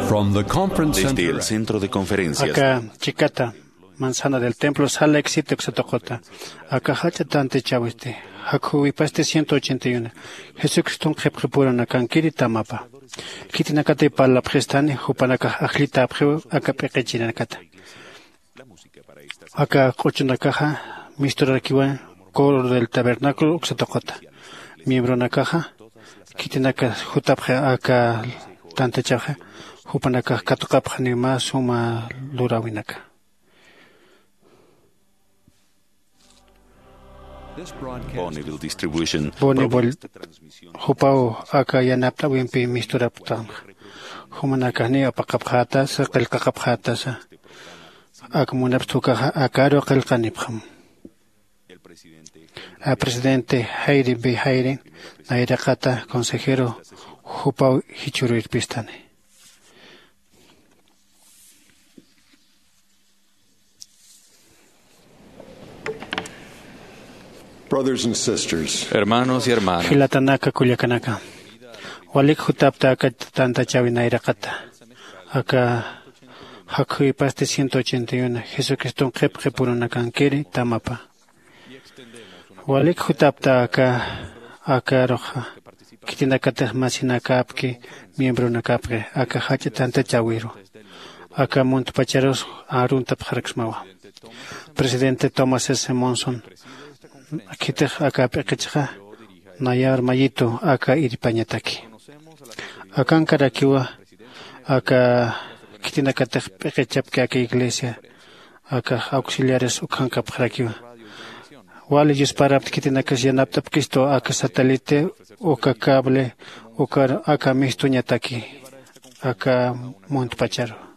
From the conference Desde center el centro de conferencias Acá, Chicata, manzana del templo, sala existe Oxatocota. Acá, Hachatante Chaviste. Hakuwi Paste 181. Jesucristo Jeprepuran Akankiri Tamapa. Kitinakate Pala Prestani, Jupanaka Ajlita Abju, Acá Pequechinakata. Acá, Cochunakaja, Mistura Kiwa, coro del tabernáculo Oxatocota. Miembro Nakaja, Kitinaka Jutapja, acá Tante Chaja. Hupanaka katukapja ni ma suma lurawinaka. Bonneville Distribution Bonneville hupao aka yanapta wimpi misturapta. Humanaka ni apakapjata sa qilqaqapjata sa. Akmunaptuka akaro qilqanipjam. A presidente Heidi B. Heidi, Nairakata, consejero hupao hichuruirpistane. Brothers and sisters, Hermanos y hermanas, Hilatanaka Kulyakanaka. Walik Hutapta Tanta Chavinairacata. Acá Hakui Paste 181. Jesucristo Jepre Purunakankiri Tamapa. Walik Hutapta acá Roja. Kitinakata Masinakapki, miembro Nakapre. Acá Hacha Tanta Chawiro. Acá Montpacharos Aruntap Haraxmawa. Presidente Thomas S. Monson. Akitech acá pequecha Nayar Mayito acá iripañataki. Acá en Caraquiwa acá Kitinacatech pequechapque acá iglesia acá auxiliares ucanca Caraquiwa. Wale para Kitinacas yanaptap Cristo acá satélite acá cable acá mistuñataki acá Montpacharo.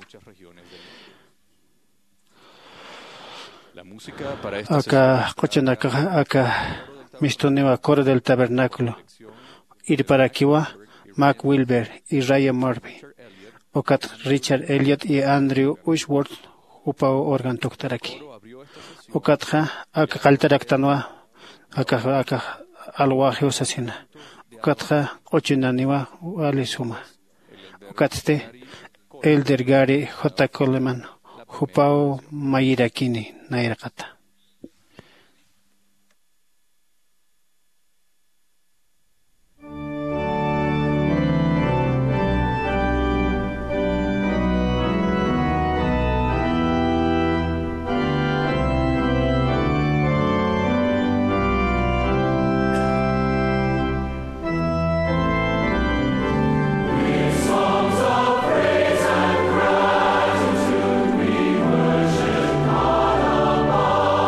Acá, acá, Mistoniwa, coro del tabernáculo. Ir para Kiwa, Mac Wilber y Ryan Murphy. Ocat Richard Elliot y Andrew Ushworth, Upao Organ Toktaraki. Ocatja, acá Caltaractanua, acá Alwaje Osasina. Ocatja, Ochinaniwa, Alisuma. Ocatste, Elder Gary J. Coleman. Hupao Mayirakini Nairakata. Praise and gratitude we worship God above.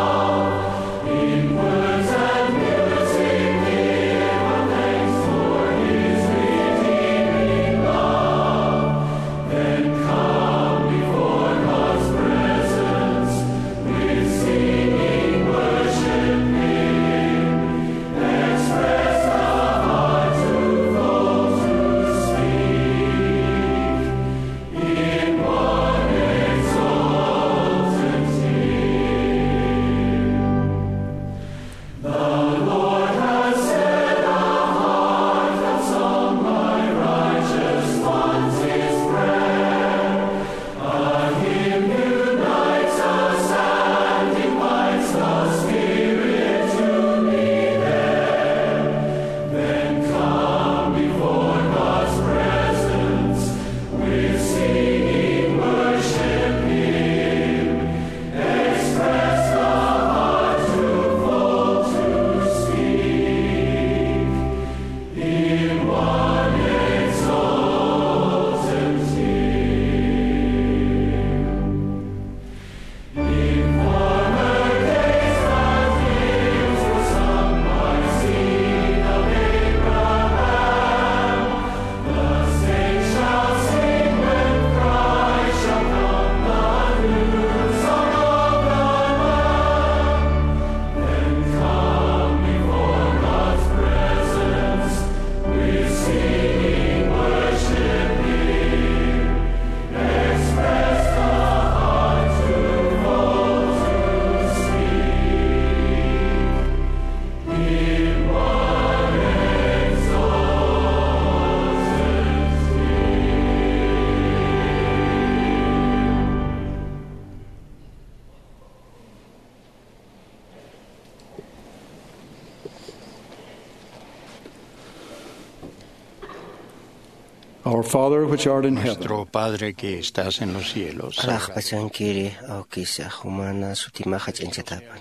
Father which art in heaven, Nuestro Padre que estás en los cielos, Alakpasan kiri aukisa humana sutimaja chanchatapan.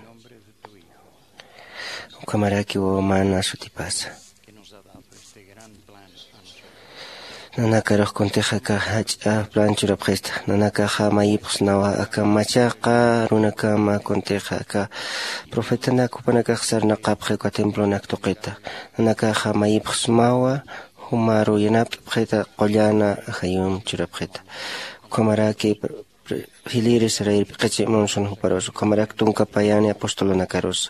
Ukamaraki humana sutipasa. Nanakaroh konteja ka hacha planchura presta. Nanakaja mayipos nawa aka machaqa runakama konteja ka profeta nakupanaka sarna qapje ka templo naktoqeta. Nanakaja mayipos mawa humaru yanap preta qollana hayum chura preta. Ukamaraki Hiliris reir piqachi monson huparos ukamaraki tunka payani apostolo nakarosa.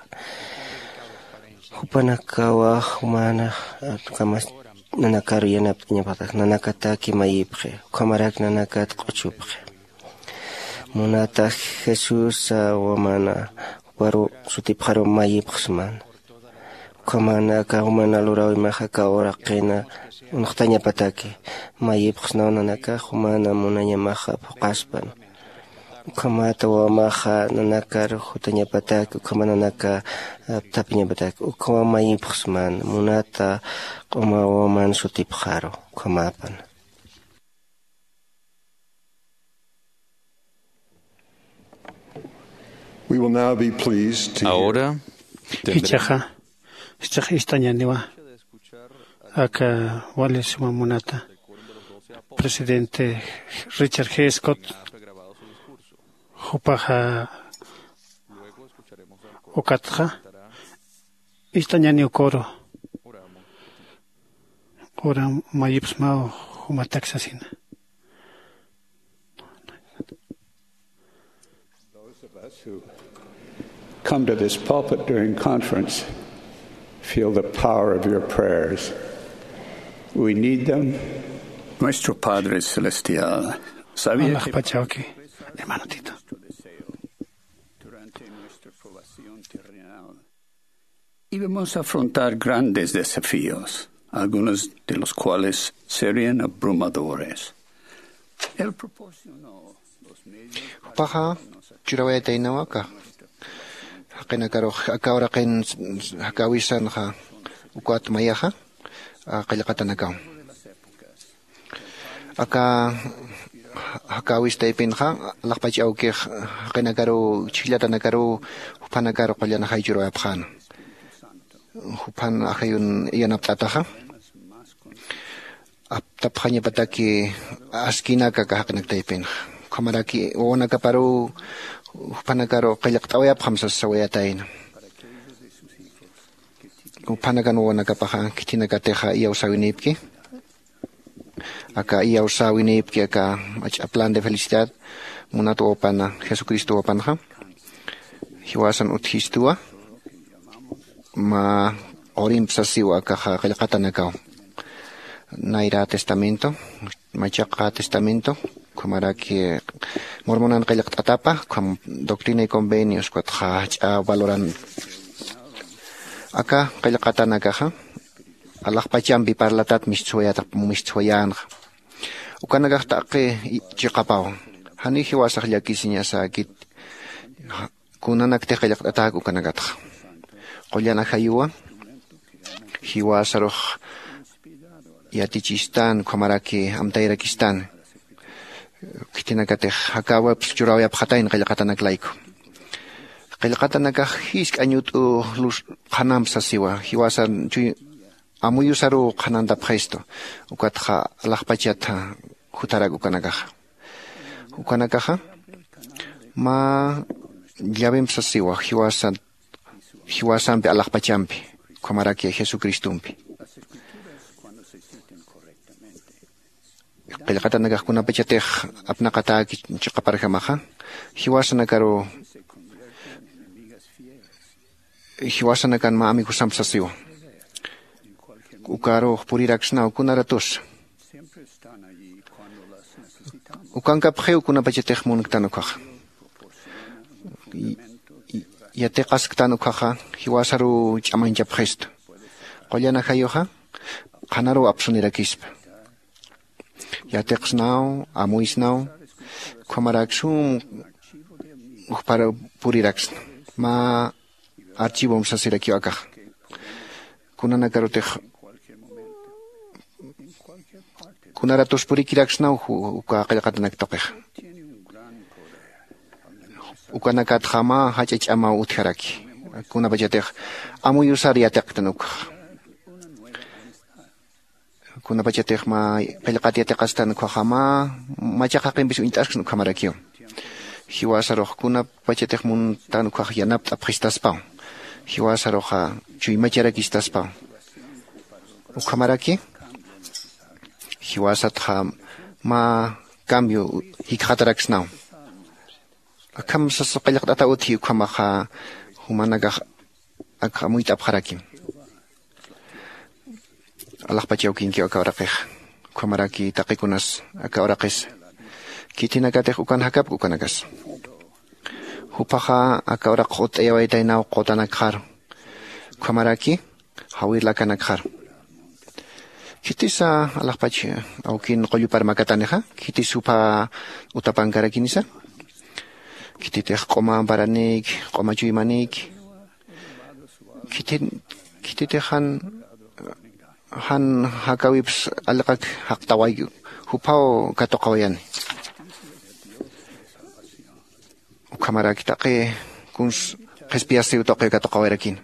Hupanakawa humana kamas nanakaru yanap ñapatak nanakataki mayipje kamarak nanakat qochupje munata Jesús wamana waru sutipjaro mayipjsman kamana ka humana lurawi maja ka ora qina unqtaña pataki mayipjsna nanaka humana munaña maja phuqaspan ukamata wamaja nanakar hutaña pataki ukamana nanaka tapiña pataki ukama mayipjsman munata qoma waman sutipjaro ukamapan. We will now be pleased to hear Ahora tendremos Hichaja, istañaniwa, acá Wale Sumamunata, presidente Richard G. Scott, Jupaja Okatja, istañani Okoro, Ora Mayipsmao, Humataxasina. who come to this pulpit during conference feel the power of your prayers. We need them. Nuestro Padre Celestial, sabía Allah que Pachauki, hermano Tito. nuestro deseo durante nuestra formación terrenal íbamos a afrontar grandes desafíos, algunos de los cuales serían abrumadores. Él proporcionó los medios Paja, churawaya tainawaka. Hakina karo akawra kin hakawisan ha ukwat mayaha qalqatan akaw. Aka hakawis taipin ha laqpachi auke hakina karo chilatan karo upana karo qalyana hayjuro apkhan. Upan akayun iyanap tataha. Tapkhanya pataki askina ka hakina taipin. Kamaraki ona ka paro panagaro qalaqtawaya phamsa sawayatain upanagan ona ka paha kitina ka teja iya usawinipki aka iya usawinipki aka a plan de felicidad munato opana Jesucristo opanja hiwasan uthistua ma orim sasiwa ka qalaqatanakaw naira testamento machaqa testamento Kumaraki mormonan qalaqtatapa com doctrina y convenios cuatja valoran acá qalaqatanakaja alaqpachampi parlatat mischwayata mischwayan ukanagaqta aqi chiqapao hani hiwasaq llakisiñasa kit kunanakte qalaqtatak ukanagatja qollana hayuwa hiwasaruq yatichistan kumaraki amtayrakistan kitina kate hakawa pchurawya phatain qalqatanak laiko qalqatanaka hisk anyut lus khanam sasiwa hiwasan chui amuyusaru khananda phesto ukatha laqpachata khutaragu kanaka ma yabem sasiwa hiwasan pe alaqpachampi kamaraki Jesucristumpi qalqatanaka kuna pachatej apnaqata chiqaparjamaja hiwasana karo hiwasana kan ma amigo samsasiwa ukaro puriraksna kunaratus ukanka pheu kuna pachatej munktanokaja yateqasktanokhaja hiwasaru chamancha phesto qollana hayoja qanaru apsunirakispa yateqsnaw amuisnaw khamarakshum para purirax ma archivo sasiraki akaj kunana karotej kunaratus purikiraksnau uka qillqatanak toqej ukanakat jama hachach ama utjaraki kuna bajatej amuyusar yataqtanuk kuna bajatej ma qillqat yataqastan jama machaqaqin bisu intasnu kamarakio hiwasaroq kuna bajatej mun tan yanap apristaspa hiwasaroqa chuimacharakistaspa ukamaraki hiwasatqa ma cambio hikhataraksnau akam sasqillaqta uthi ukamaqa humanaga akamuit apharaki Allah pachaukin ki akauraqih ukamaraki taqikunas akauraqis kitinakatej ukan hakap ukanagas hupaqa akauraqut ewaitainau qotanakkhar ukamaraki hawirlakanakhar kitisa Allah pach aukin qoyupar makataneja kitisupa utapankarakinisa kititej qoma baranik qoma chuymanik kititejan han hakawips alqak haqtaway hupao katoqawayan ukamara kitaqe kuns qespiasi utoqe katoqawarakin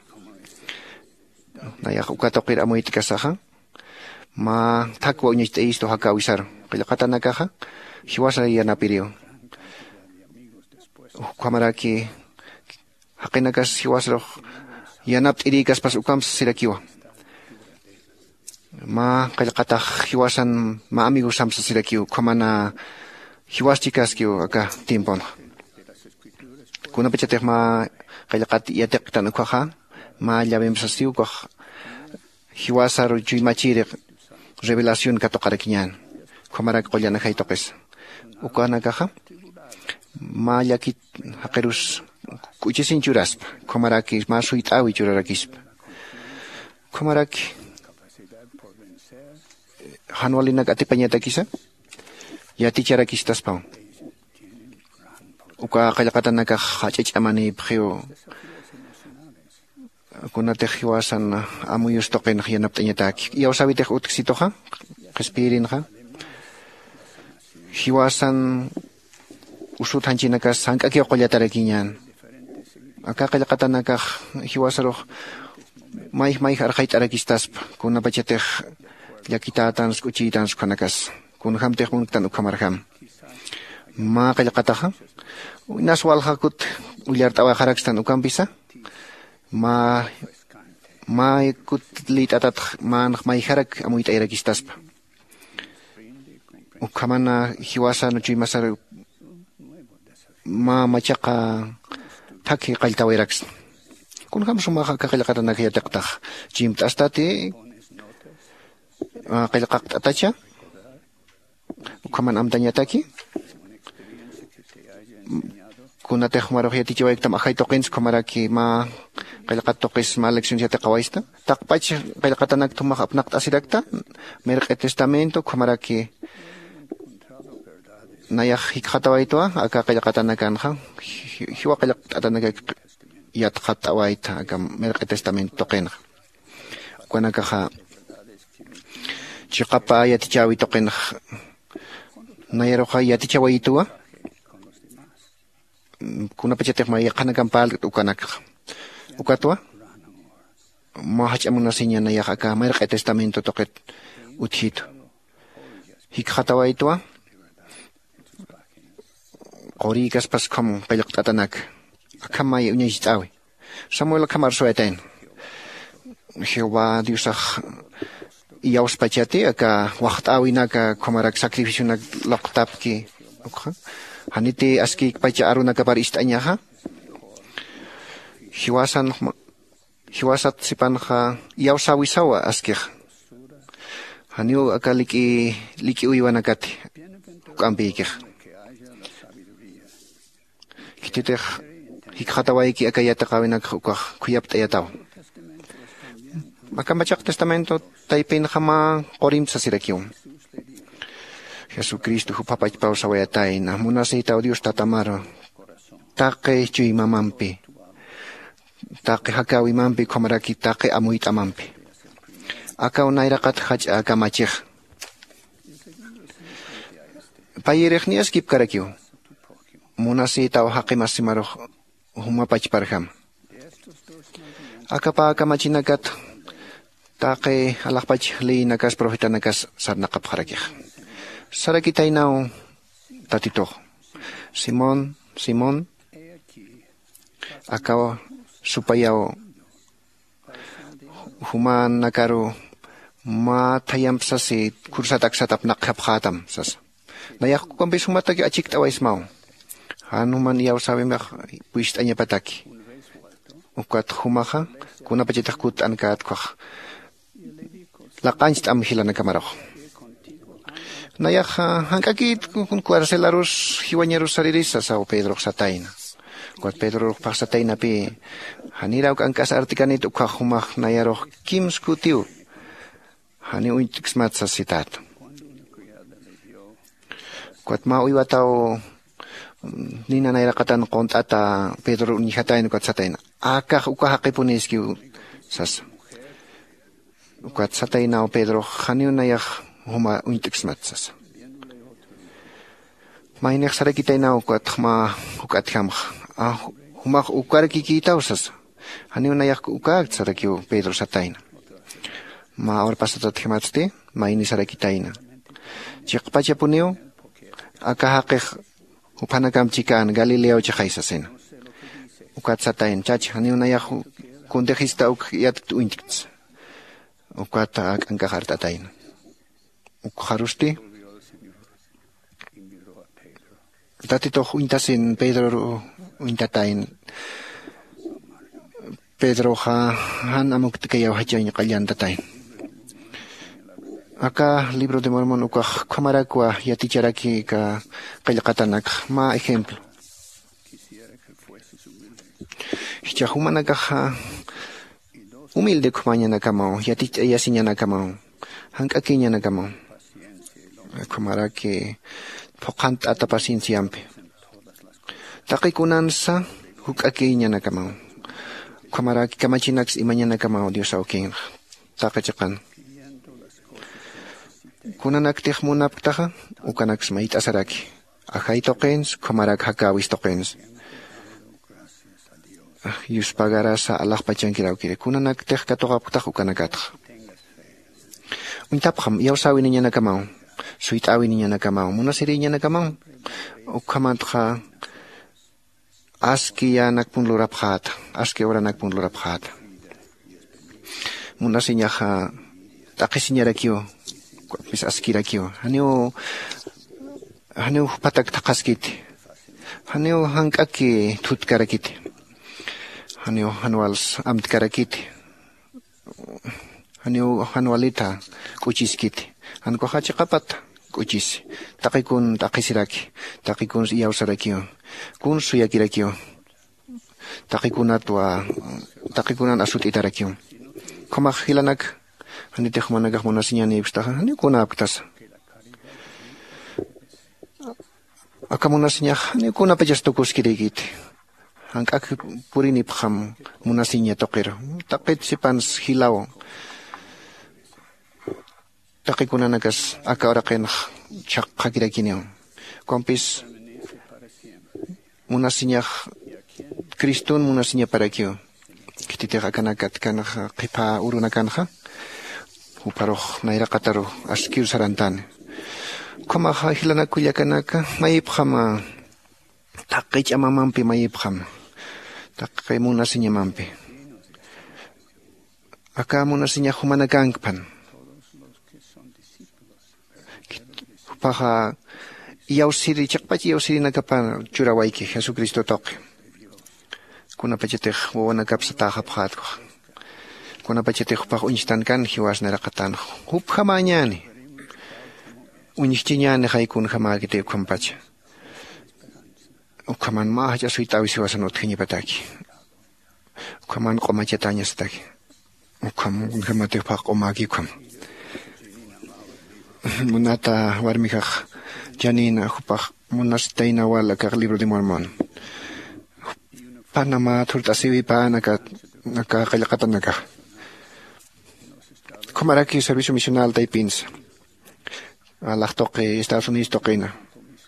naya ukatoqir amuitikasaja ma takwa unyiste isto hakawisar qillqatanakaja hiwasa yanapirio ukamaraki haqinakas hiwasroq yanap irikas pas ukam sirakiwa ma qillqataq hiwasan ma amigos samsa sirakiu kamana hiwaschikaskiu aka tiempon kuna pechatej ma qillqat yateqtan ukhaja ma llavemsasiu ukaj hiwasar chuimachiriq revelación katoqarakiñan kamarak qollana haytoqes ukanakaja ma yakit haqerus kuchisin churaspa kamaraki ma suitawi churarakispa kamaraki hanwalina atipañatakisa yaticharakistaspa uka qillqatanaka hach'amani phio kunatej hiwasan amuyus toqen yanaptañataki yawsabitej utksitoja qespirinja hiwasan usutanchinakas sank'aki qollatarakñan aka qillqatanaka hiwasaroq may arqayt'arakistaspa kuna pachatej llakitatan kuchitan kanakas kun hamtej muntan ukamarham ma qillqataja naswalhakut ullart'awaqarakstan ukampisa ma kut litatat man mayharak amuitayrakistaspa ukamana hiwasa no chimasar ma machaqa thaki qaltawiraks kun ham sumaqa qillqatana yataqtaq chimt'astati qillqaqt'atacha ukaman amtañataki kunatej maroq yatichiwaytam ahaytoqins kamaraki ma qillqatoqis ma lección yataqawaista taqpach qillqatanak tumaq apnaqt asirakta merqe testamento kamaraki nayaq hikhatawaytua aka qillqatanakanja hiwa qillqatanaka yatqatawayta aka merqe testamento toqenqa kunakaja chiqapa yatichawi toqenqa nayaroqa yatichawaytua kuna pachatej ma yaqanakan pal ukanak ukatwa ma hach'amuna siña nayaq aka merqe testamento toqet uthito hikhatawaytua qorikas pas kam qillqatanak akamay uñaych'awi Samuel kamar suetain Jehová Diosaj yawspachati aka waqt'awinaka kamarak sacrificio nak laqtapki haniti aski pacha aruna kapar ist'añaja hiwasat sipanja yawsawisawa askij haniu aka liki uywanakati ukampikij kititej hikhatawayki aka yataqawinak ukaj kuyapt'ayataw aka machaq testamento taypinja ma qorimsa sirakiwan Jesucristo hupapachpaw sawayatayna munasitaw Dios tatamaro taqe chuymamampi taqe hakawimampi kamaraki taqe amuyt'amampi aka unayraqat hach'a kamachij Payirechnias kip karakyo. Munasi tao hakimas simaro humapach parham. Akapa kamachinakat take alakpach li nakas profeta nakas sarnakap harakih. Sarakitay nao tatito. Simon akaw supayaw human nakaro matayam sasi kursatak satap nakhaphatam sas. Nayak ko kambis humatagi achik tawais mau. Hanuman yaw sabi mak puist anya pataki. Ukat humaha kuna pachitakut ankat kwak. Lakanst am hila nagkamarok. Nayak hangkakit kung kuarselarus hiwanyaros saririsa sa Pedro satay na. Kuat Pedro pak satay na pi haniraw ka ang kasartikan ito kahumak nayarok kim skutiu. Hani uintiksmat sa sitat. Kuat mauiwataw nina nairakatan kont ata Pedro unihatay no kat satay na. Akak ukahakipuneskiw sas. Kuat satay na Pedro hani nayak huma uintiksmat sas. Mainek saray kitay na kuat ma ukat hamk. Humak ukar kikita usas. Hani nayak ukak saray kiw Pedro satay na. Maor pasatot himatste maini saray kitay na. Chikpacha puneo akahakik upanagam chikaan Galileo chakaisasin. Ukat satayin chach hani nayak kundehista uk yat uintikts. Ukat ang kahartatayin. Ukharusti tatito uintasin Pedro uintatayin. Pedro han amuk tikayaw hachayin kalyan tatayin. Acá, libro de Mormón, ukah kamaragua yaticharaki ka kayakatanak, ma ejemplo. Hichahumanagaha humilde kumanya nakamao, yasinya nakamao, hankakinya nakamao. Kamaraki pokant atapasin siyampe. Takikunan sa hukakinya nakamao. Kamaraki kamachinaks imanya nakamao, Dios auking. Takachakan. Kunanak munap taha, ukanak smait asaraki. Ahay tokens, kumarak hakawis tokens. Yus pagara sa alak pachang kiraw kire. Kunanak katokap tak ukanakat. Untapkham, yaw sawi niya nakamaw. Suit awi niya nakamaw. Muna siri niya nakamaw. Ukamat ka, aski ya nakpunluraphat. Aski ora nakpunluraphat. Muna sinya ka, takisinya rakyo. Mis askira kyo. Hanyo patak takaskit. Hanyo hangkaki tutkarakit. Hanyo hanwals amtkarakit. Hanyo hanwalita kuchiskit. Hanko hachakapat kuchis. Takikun takisiraki. Takikun iyaw sarakyo. Kun suyakirakyo. Takikunan asut itarakyo. Kumak hilanak. Hani tekmanagak muna sinya ni ibstaha. Hani kuna aptas. Aka muna sinya. Hani kuna pajastukus kirigit. Hangkak purini paham muna sinya tokir. Takit sipans hilaw. Takit kuna nagas aka orakin chak kakirakinyo. Kompis muna sinya Kristun muna sinya parakyo. Kititik akanakat kanaka kipa urunakan ha. Uparoh naira kataro askir sarantan. Koma hilana kuyakanaka maipkhama. Takich amamampi maipkhama. Takay muna sinya mampi. Aka muna sinya humanagangpan. Upaha iyaw siri chakpachi iyaw siri nagapan churawaiki Jesucristo toke. Kuna pachitek wawanagap sa takaphat ko. Kuna pachete hupak unistan kan hiwas narakatan hup hamanyani unistinyani haikun hamagite kumpacha ukaman mahaja suitawi siwasan utkini pataki ukaman komachetanya staki ukam hamate hupak omagi kum munata warmikak janina hupak munastayna wala kak libro de Mormon Panama turtasiwi pa nakakalakatan naka Kumaraki servicio misional tayo pins. Alak toke Estados Unidos toke na.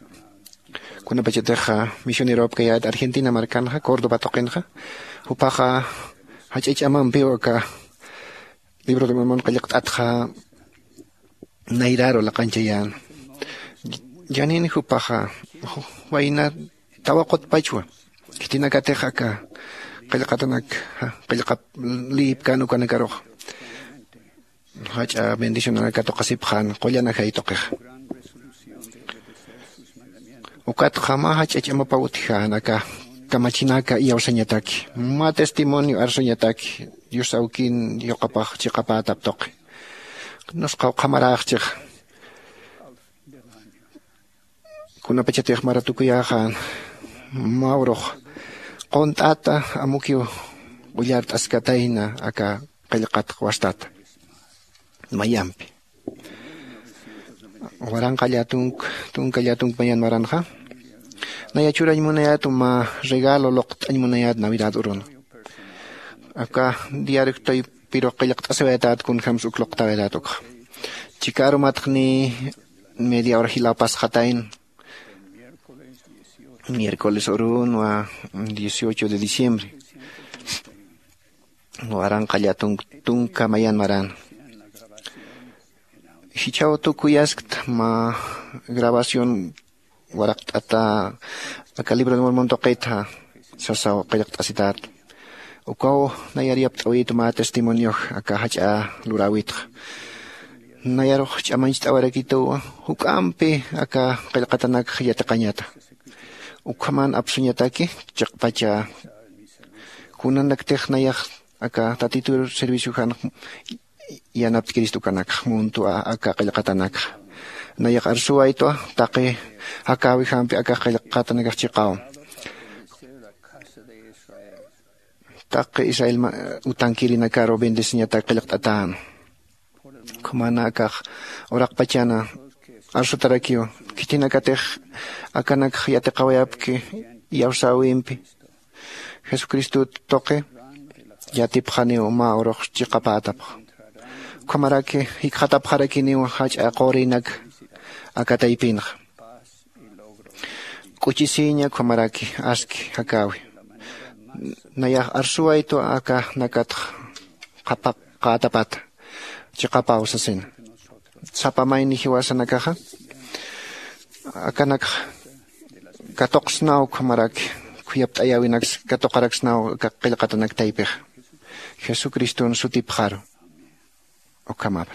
kuna pachateja misionero kaya Argentina marcanja Córdoba tokenja upaja hachich aman peo ka libro de Mormón kayak atja nairaro la cancha yan janin upaja waina tawakot pachua kitina kateja ka kalakatanak kalakap lip kanu kanakaro hacha bendición na katokasip khan kolyana kay tokeh ukat khama hacha mapawutja naka kamachinaka iyausanyataki ma testimonio arsanyataki yusaukin yokapaj chikapatap toke nos qamarajchik kuna pachatej maratukuyajan mauroj qontata amukyo ullart askatayna aka qillqat wastat mayampi waran qallatunk mayan maranja nayachura munayat ma regalo loqt munayat navidad urun aka diario toy piro qillqat aswetat kun khams ukloq tawedatok chikaro matkhni media hora hilapas khatayn miércoles orun wa 18 de diciembre waran qallatung tunka mayan maran hichao tukuyaskt ma grabación waraqt ata aka libro de Mormón toqeta sasao qillqt asitat ukaw nayariap tawit ma testimonio aka hacha lurawit nayaro chamanchit awarakito hukampe aka qillqatanak yataqañata ukaman apsuñataki chaqpacha kunanak teknayak aka tatitur servicio han yanap Cristo kanak muntu aka qillqatanak nayak arsua ito taqi akawi hampi aka qillqatanak chiqaw taqi Israel utankiri nakaro bendesiñata qillqatan kumana aka orak pachana arsutarakio kitina katej akanak yataqawayapki yawsawimpi Jesucristo toque yatipjani uma oroq chiqapatap kamaraki hikhatapjarakini hach aqorinak akataypinq kuchisiña kamaraki aski hakawi naya arsuaito aka nakat qatapat chiqapawsasin sapamayni hiwasanakaja akanak katoqsnaw kamaraki kuyapt ayawinak katoqaraksnaw qillqatanak taypij Jesucristo sutipjaro okamapat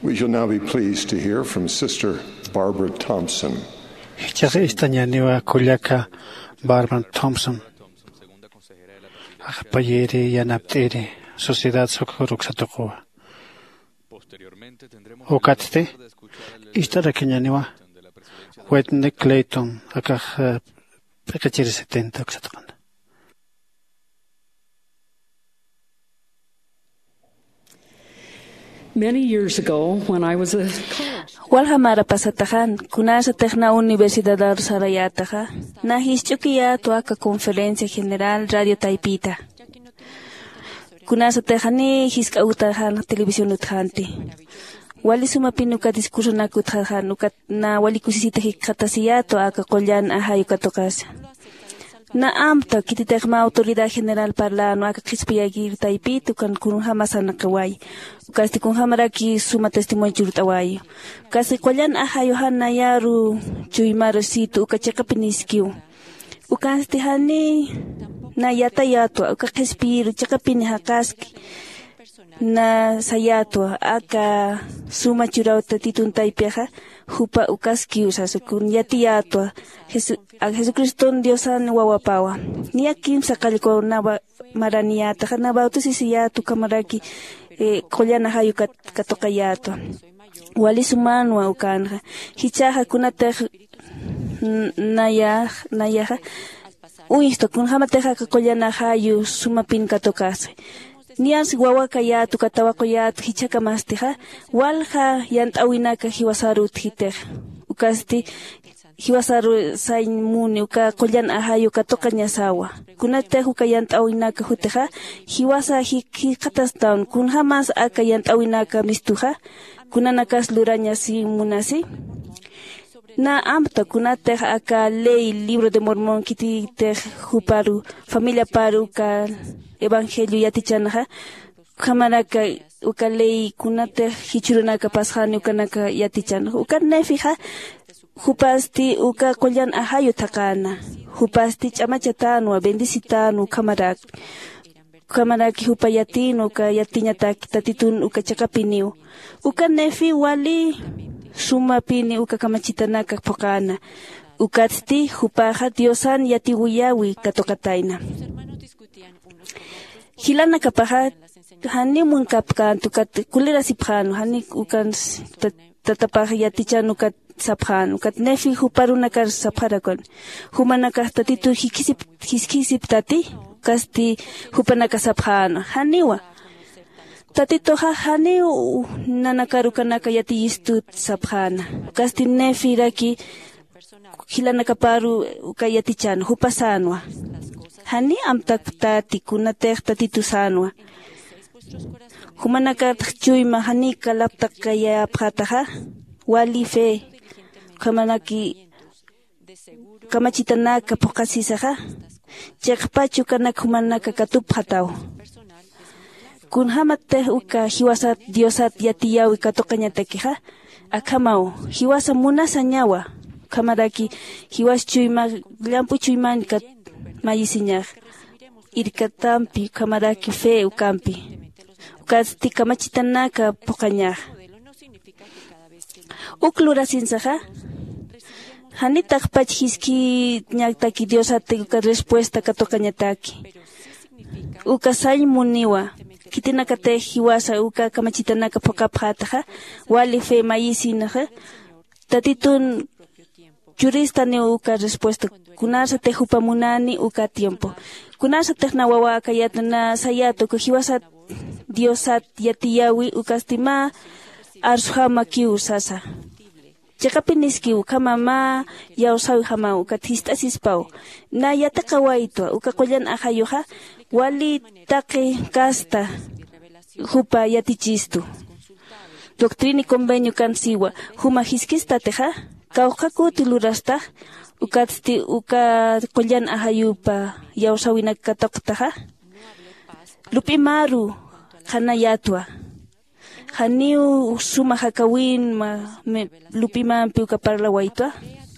We shall now be pleased to hear from Sister Barbara Thompson. Hichaq istañaniwa kullaka Barbara Thompson. Ajpayeri yanapteri Sociedad Socorruxatoqua. Ocatste istarakeñaniwa Wetne Clayton akaj pekachiri 70 oxatqan. Many years ago, when I was a Walhamara pasatajan, kunasa techna Universidad Sarayataja, nahischukia tuaka Conferencia General Radio Taipita. Kunasa tejani hiska utajan televisión utjanti. Wali sumapinuka discurso na kutjajan ukat na wali kusisita hikatasiyato aka kolyan ahayo katokas. Na amta kititekma autoridad general parlano aka kispiyagir Taipita kan kunhamasa nakaway. Kasi kung hamaraki suma testimonyo churutaway. Kasi kolyan ahayo hanayaru chuimaro situ ukachaka piniskiw. Ukasti hani na yatayato ukakispiru chaka pinihakaski. Na sayato aka suma churauta titun Taipeja hupa ukaski usasukun yatiyato Jesucristo Diosan wawapawa. Ni akim sakaliko na maraniata na bautisisiyato kamaraki kolyana hayu katokayato. Wali sumanwa ukanja. Hichaja kunate nayaja. Uisto kun hamateja kolyana hayu sumapin katokase. Nias wawakayato katawakoyato hichaka masteja. Walja yantawinaka hiwasarut hitej. Ukasti hiwasaru sain muni uka kolyan ahayo katoka nyasawa. Kunate hukayant awinaka huteja, hiwasa hikatas taon, kun hamas akayant awinaka mistuja, kunanakas luranya si munasi. Na amta kunate aka ley libro de Mormón kiti te huparu, familia paru ka evangelio yatichanaja, kamaraka uka ley kunate hichurunaka pasjani ukanaka yatichanaja, uka nefija, Hupasti uka kolyan ahayo takana. Hupasti chamachatano bendisitano kamaraki hupayatino uka yatiñataki tatitun uka chakapiniu. Uka nefi wali sumapini uka kamachitanaka pokana. Ukatsti hupaja Diosan yatiwiyawi katokataina. Hilana kapaja hani munkapkan tukat kulira sipjano hani ukan tatapaja yatichan ukat saphan ukat nefi huparunakar sapharakon humanaka tatitu hiskisip tati kasti hupanaka saphano haniwa tatito haniu nanakarukanaka yati istut saphana kasti nefi raki hilanaka paru ukayatichan hupasanwa hani amtak tati kunatek tatitu sanwa humanaka chuyma hani kalaptak kaya phataha wali fe kamanaki kamachitanaka pokasisaja chekpachu kanak humanaka katuphatao kun hamate uka hiwasat Diosat yatiyawi katokañatekeja akamao hiwasa munasañawa kamaraki hiwas chuyma llampu chuyman kat mayisiñaj irkatampi kamaraki fe ukampi ukasti kamachitanaka pokañaj uklura sinsaja Hanitak pachhiski ñaktaki Diosate uka respuesta katokañataki. Uka say muniwa. Kitinakate hiwasa uka kamachitanaka pokaphataja. Wali fe mayisinaja. Tatitun jurista ni uka respuesta. Kunasa te hupamunani uka tiempo. Kunasa te nawawa kayatana sayato kuhiwasa Diosat yatiyawi ukastima arsuhama kiusasa. Chakapiniski ukamama yausawi hama ukatista sispao na yatakawaito ukakolyan ahayoja wali take kasta hupa yatichistu doctrina y convenio kansiwa huma hiskista teja kaukaku tilurasta ukatsti ukakolyan ahayupa yausawi nakatoktaja lupimaru hanayatwa Haniu suma hakawin lupiman piuka parla waitwa.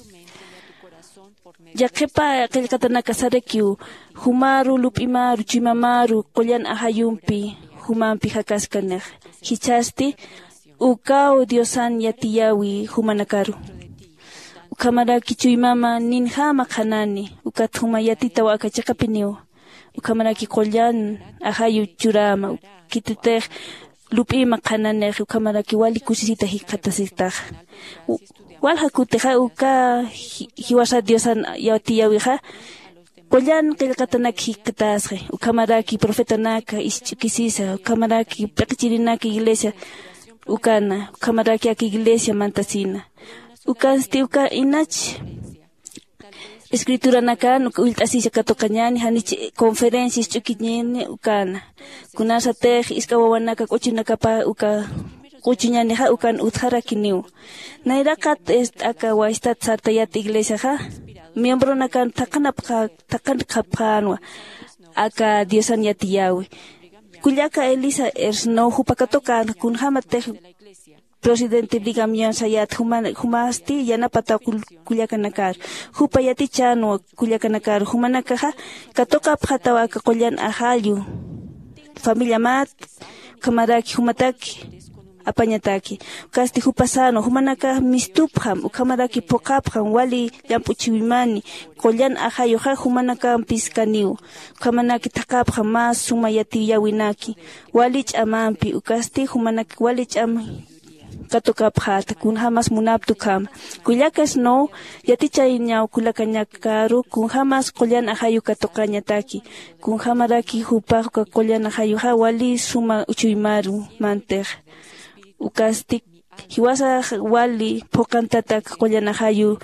Yakepa kelkatanaka sarekiu humaru lupimaru chimamaru kolyan ahayumpi humampi hakaskaneh. Hichasti ukao Diosan yatiyawi humanakaru. Ukamaraki chuymama ninhama khanani ukathuma yatita waka chakapiniw. Ukamaraki kolyan ahayu churama kititej lupima khananej ukamaraki wali kusisita hikatasitaj. Walha kuteja uka hiwasa Diosan yatiyawiha kolyan qillqatanak hikatasje ukamaraki profetanaka ischukisisa ukamaraki peqichirinaka iglesia ukana ukamaraki aki iglesia mantasina ukasti uka inach escritura nakan ultasisa katokañani hanichi conferencias chukiñini ukana kunasa tej iskawawanaka kuchinakapa uka kuchiñani ha ukan utharakiniu nairakat aka waistat sartayat iglesia ha miembro nakan takanaphanwa aka Diosan yatiyawi kullaka Elisa ersno hupakatokan kunhamatej presidente Brigham Young sayat humasti yanapata kullaka nakar hupayati chano kullaka nakar humanakaja katoka phatawa kolyan ahalyu familia mat kamaraki humataki apañataki kasti hupasano humanaka mistupham ukamaraki pokapham wali llampuchiwimani kolyan ahayo ha humanaka piskaniu ukamanaki takapham mas sumayati yawinaki wali chamampi ukasti humanaki wali cham katokaphat kun hamas munaptu kam kullakas no yatichay kulakanyakaru kun hamas kolyan ahayo katokanyataki kun hamaraki hupaq kolyan ahayo ha wali suma uchuymaru mantej ukastik hiwasa wali pokantata kollanahayu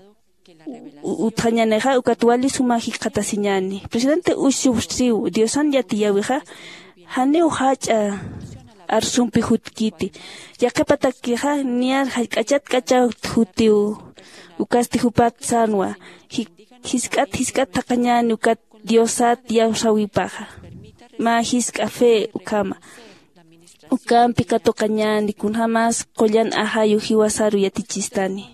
uthañaneja ukatwali suma hikatasiñani presidente ushubsiu Diosan yatiyawiha haneu hacha arsumpi hutkiti yaqepatakiha niar halk'achat k'acha hutiu ukasti hupat sanwa hiskat taqañani ukat Diosat yawsawipaja ma hiska fe ukama ukampi katokañani kun hamas kolyan ahayu hiwasaru yatichistani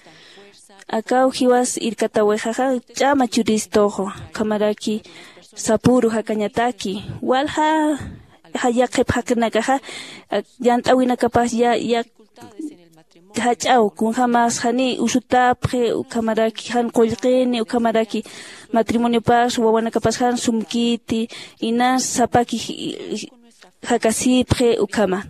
akau hiwas irkatawejaja chama churistojo kamaraki sapuru hakañataki walha hayaqep hakanakaja yant'awinakapas ya hach'aw kun hamas hani usutapje ukamaraki han qollqini ukamaraki matrimonio pas wawanakapas han sumkiti inas sapaki hakasipje ukama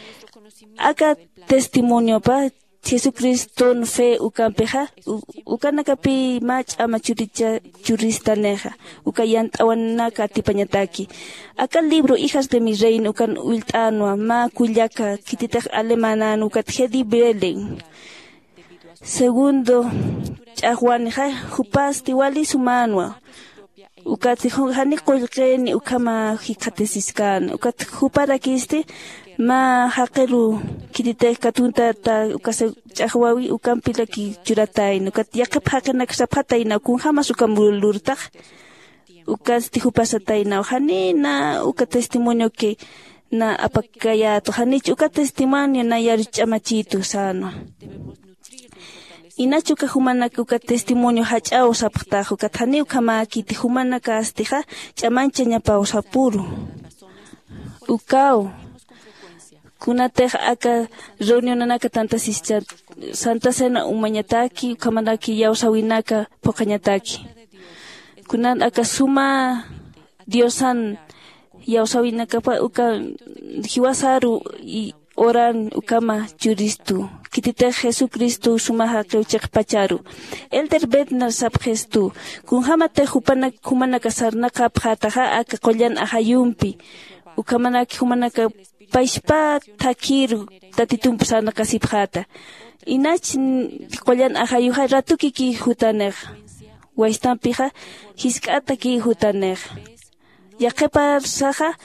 aka testimonio pa Jesucristo no fe ukampeja ukanakapi mach ama churistaneja ukayant'awanaka tipañataki aka libro hijas de mi reino ukan ult'anwa ma kullaka kititej alemanan ukat Hedi Belen segundo ch'aqwaneja hupasti wali sumanwa ukati hani qollqeni ukama hikatesiskan ukat huparakisti ma haqiru kititej katunta ta ukase ch'aqwawi ukampilaki churatayna ukat yaqip haqinaka saphatayna kun hamas ukamulurtaj ukasti hupasatayna hani na uka testimonio que na apakayato hani uka testimonio na yari ch'amachitu sano inachuka humanaka uka testimonio hach'aw sapqtaj ukat hani ukamakiti humanaka astija ch'amancha ñapaw sapuru ukaw kunatej aka reunionanaka tantasischa Santa Cena umañataki ukamanaki yawsawinaka pokañataki kunan aka suma Diosan yawsawinaka pa uka hiwasaru y oran ukama churistu kititej Jesucristo suma haqewchej pacharu elder bednar sapjestu kun hamatej humanaka sarnaqa phataja aka qollan ahayumpi ukamanaki humanaka paishpa takiru tatitumpu sarnaqa sipjata inach qollan ahayuja ratukiki hutanej waistampija hisk'ata ki hutanej yaqepa saja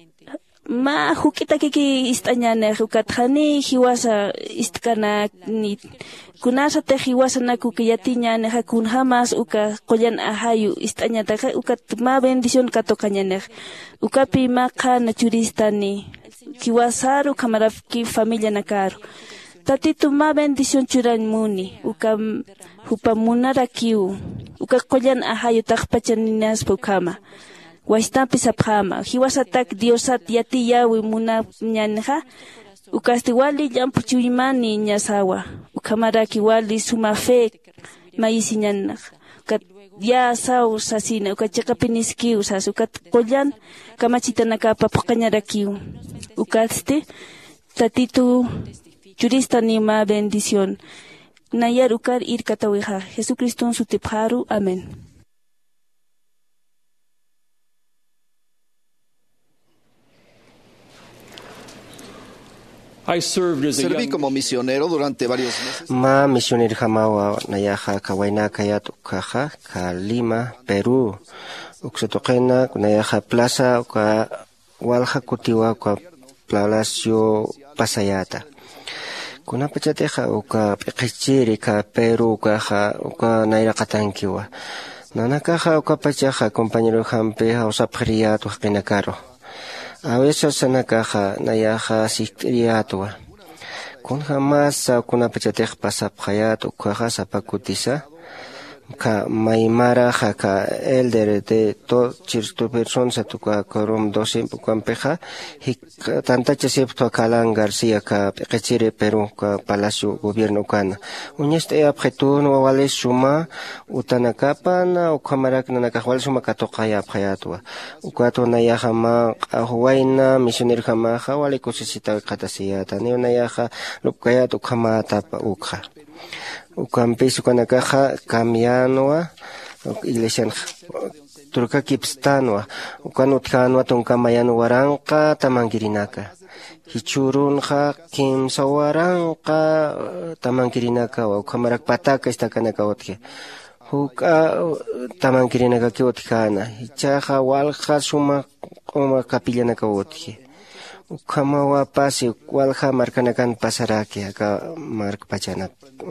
ma hukita kiki ist'añanej ukathani hiwasa istkana ni kunasa te hiwasa naku que yatiñanej kun hamas uka qollan ahayu ist'añataja ukat ma bendición katokañanej ukapi ma qana churistani kiwasaru kamarafki familia nakaru tatitu ma bendición churanmuni uka hupamunarakiu uka qollan ahayu taqpachaninas ukama Waistapi saphama hiwasatak Diosat yatiyawi munañanja Ukasti wali llampu chiwimani ñasawa. Ukamaraki wali suma fe mayisiñanak. Ya sau sasina ukachakapiniskiu sas ukat kollan kamachitanaka papakañarakiu. Ukasti tatitu jurista nima bendición. Nayar ukar ir katawiha. Jesucristo su tipharu. Amén. Serví como misionero durante varios meses. Ma misionero jamawa nayaja kawaina kayat ukaja ka Lima, Perú. Uksatoqena nayaja plaza ka walja kutiwa ka Palacio Pasayata. Kuna pachateja uka piqichiri ka Perú kaja uka naira katankiwa. Nanakaja uka pachaja compañero jampe usapkhriatu qinakaro. A veces sanakaja nayaja sikriatua. Kun jamás kuna pachatej pasapkhayatu kaja sapakutisa. Ka maimara ka elder de to chirstu person sa tuka korom 12 pukampeja tanta chesepto Calan García ka Pechire Perú ka Palacio Gobierno kana unyeste abjetun wale suma utanakapana o kamarak na nakahwal suma katokaya phayatwa ukato na yahama ahwaina misioner hama hawale kusisita katasiyata ne na yaha lupkaya to kamata pa ukha ukampesu kanakaja kamianoa iglesia turka kipstanwa ukanutkanwa tunkamayano waranqa tamankirinaka hichurunqa kimsawaranqa tamankirinaka wa ukamarak pataka istakanaka otke huka tamankirinaka kiotkana hichaja walja suma oma kapillanaka otke ukamawa pasi walja markanakan pasarake aka mark pachana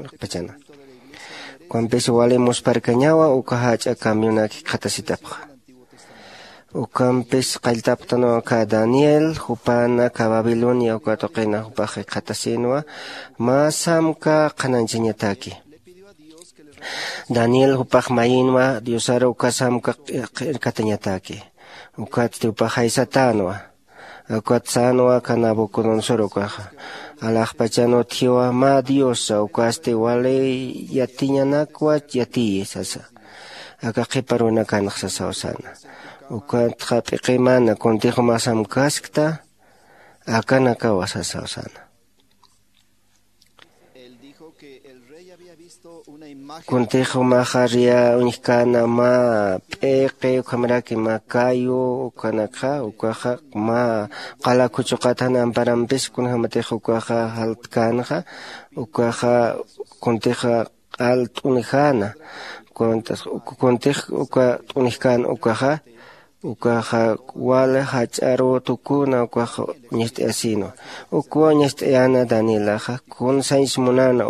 Cuando walemos parcañawa ukahacha camiona katasitapja. Ukampes qaltaptano ka Daniel hupana ka Babilonia ukatoqena hupaje katasinwa masamka qananchiñataki. Daniel hupaj mayinwa Diosara ukasamka katañataki. Ukatste upajay satanwa. Ukatsanwa ka Nabucodonosor ukaja. Alah pachano tiwa ma Diosa ukaste wale yatiñanakwa yati sasa akaqiparuna kanaq sasa osana ukatqa piqimana contigo masam kaskta akanaka wasasa osana Contigo maharia unikana ma peque kameraki makayo ukanaka ukaha ma qala kuchuqatana amparampis kunhamatejo ukaha haltkanaha ukaha contigo alt unijana contigo uka unikana ukaha wala hacharo tukuna ukaha niste asino ukwa niste ana Danielaha kun sais munana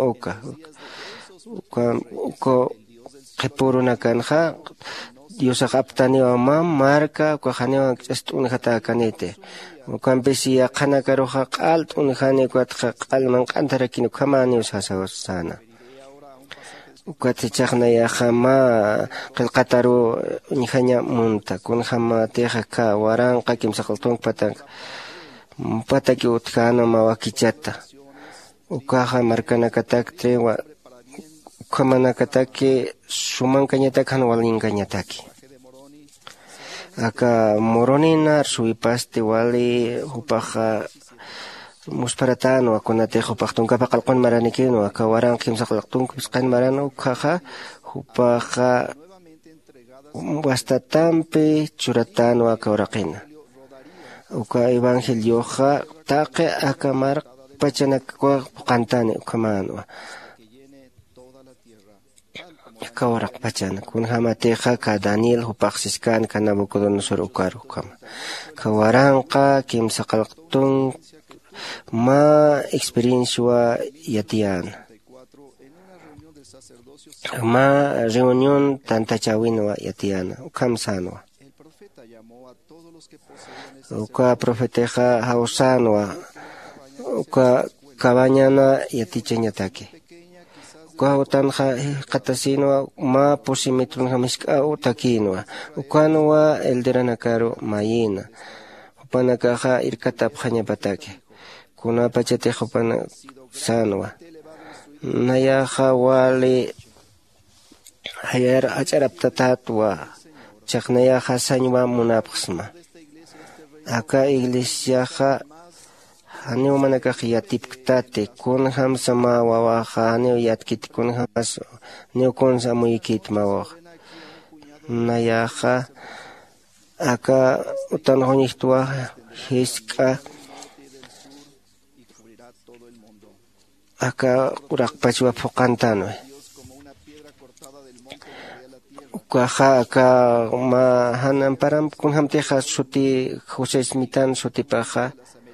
uko qipuruna kanha Dios aptani wa marka ko khane estun khata kanete ukampesi qana karoha qalt un khane ko qalman qantarakin kamani usasana ukati chaqna ya khama qilqataru nihanya munta kun khama teja ka waranqa kimsaqalton pataki utkana mawakichata ukaha markana kataktre wa Kamanakatake sumankañatakan walinkañataki. Aka moronina suipaste wali hupaja musparatano akonate hupajtunka paqalqon maranikino aka waran qimsaqlaqtunka pisqan marano ukaja hupaja wastatampi churatano aka waraqina. Uka evangelioja taqe aka mar pachanakwa qantani ukamano. Kawarak pachana kun hamateja ka Daniel hupaxiskan ka Nabucodonosor ukaru kama kawaranqa kimsaqalqtun ma experiencia yatian ma reunión tantachawinwa yatiana ukamsanwa uka profeteja hausanwa uka kabañana yaticheñataki Ukautanja katasino ma posimetrun hamiska utakino ukanwa elderanakaro mayina upanakaja irkatapjaña patake kunapa chatejopana sanwa nayaja wali hayar acharaptatatwa chaqnayaja sañwa munapqsma aka iglesiaja haniw manakaq yatipktate kunham sama wawaja haniw yatkit kunhamas niw kunsa muykit mawaq nayaja aka utanjonihtwa hiska aka uraqpachwa phuqantanwe ukaja aka ma hanan param kunhamteja suti José Smitan sutipaja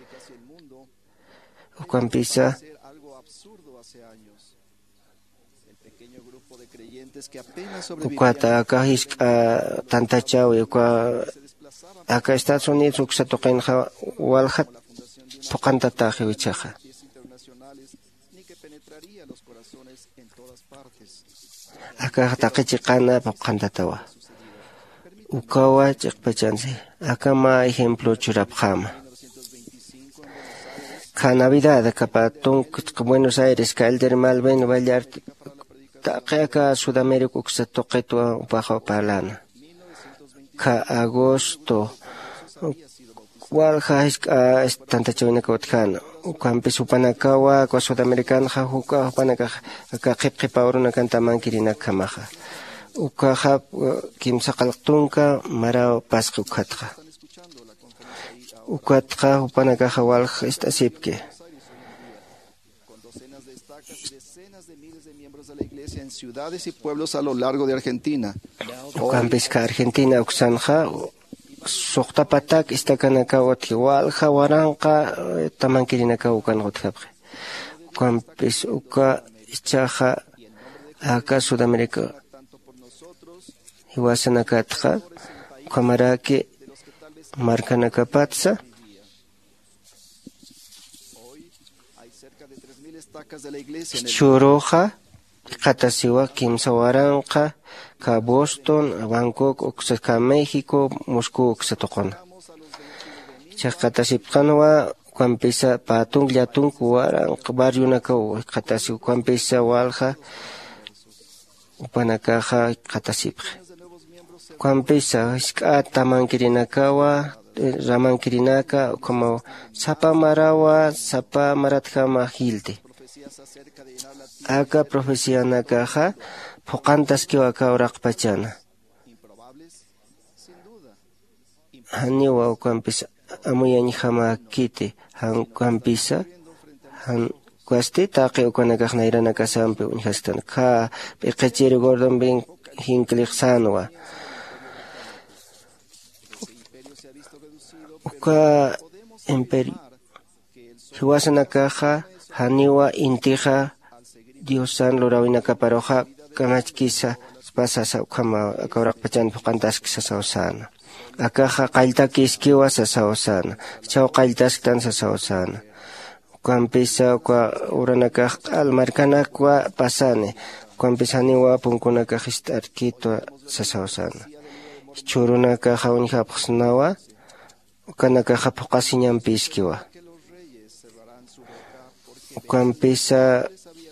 ukampisa ukata aka hiska tantachawi uka aka Estados Unidos uksatoqinja waljat phuqantataji wichaja aka taqichiqana phuqantatawa ukawa chiqpachansi aka ma ejemplo churapqama ka Navidad kapatun Buenos Aires ka Elder Malben Vallarta taqi aka Sudamérica uksatoqitwa upaja palana ka agosto walja hiska tantachawinaka utjana ukampis upanakawa kwa Sudamericana huka upanaka aka qipqipawruna kanta mankirinaka maja ukaja kimsa qalqtunka mara pasqa ukatqa upanakaja walja istasipke en ciudades y pueblos a lo largo de Argentina. Ukampis ka Argentina uksanja suqtapatak istakanaka wathiwalja waranqa tamankirinaka ukanqutqapqa ukampis uka ichaja aka Sudamérica hiwasanakatqa ukamaraki markanakapatsa churuja qatasiwa kimsa waranqa ka Boston, Bangkok, ka México, Moscú uksatoqona chaqatasipqanwa ukampisa patun llatunku waranqa barriunaka qatasi ukampisa walja upanakaja qatasipqa ukampisa hisk'ata mankirinakawa ramankirinaka como sapa marawa sapa maratjama hilti aka profesianakaja phuqantaskiwa aka uraqpachana haniwa ukampisa amuyañijama kiti ukampisa kuasti taqi ukanakaj nayranaka sampi uñhastan ka p'iqichiri gordon bin hinkliq sanwa uka imperio hiwasanakaja haniwa intija Diosan lorawinaka paroja kamachkisa pasasa ukama akauraqpachan phuqantaskisa sawsana akaja qalltakiskiwa sasawsana chaw qalltastan sasawsana ukampisa uka uranakaj almarkanakwa pasane ukampisa haniwa punkunaka histarkitwa sasawsana churunakaja unijapqsnawa ukanakaja phuqasiñanpiskiwa ukampisa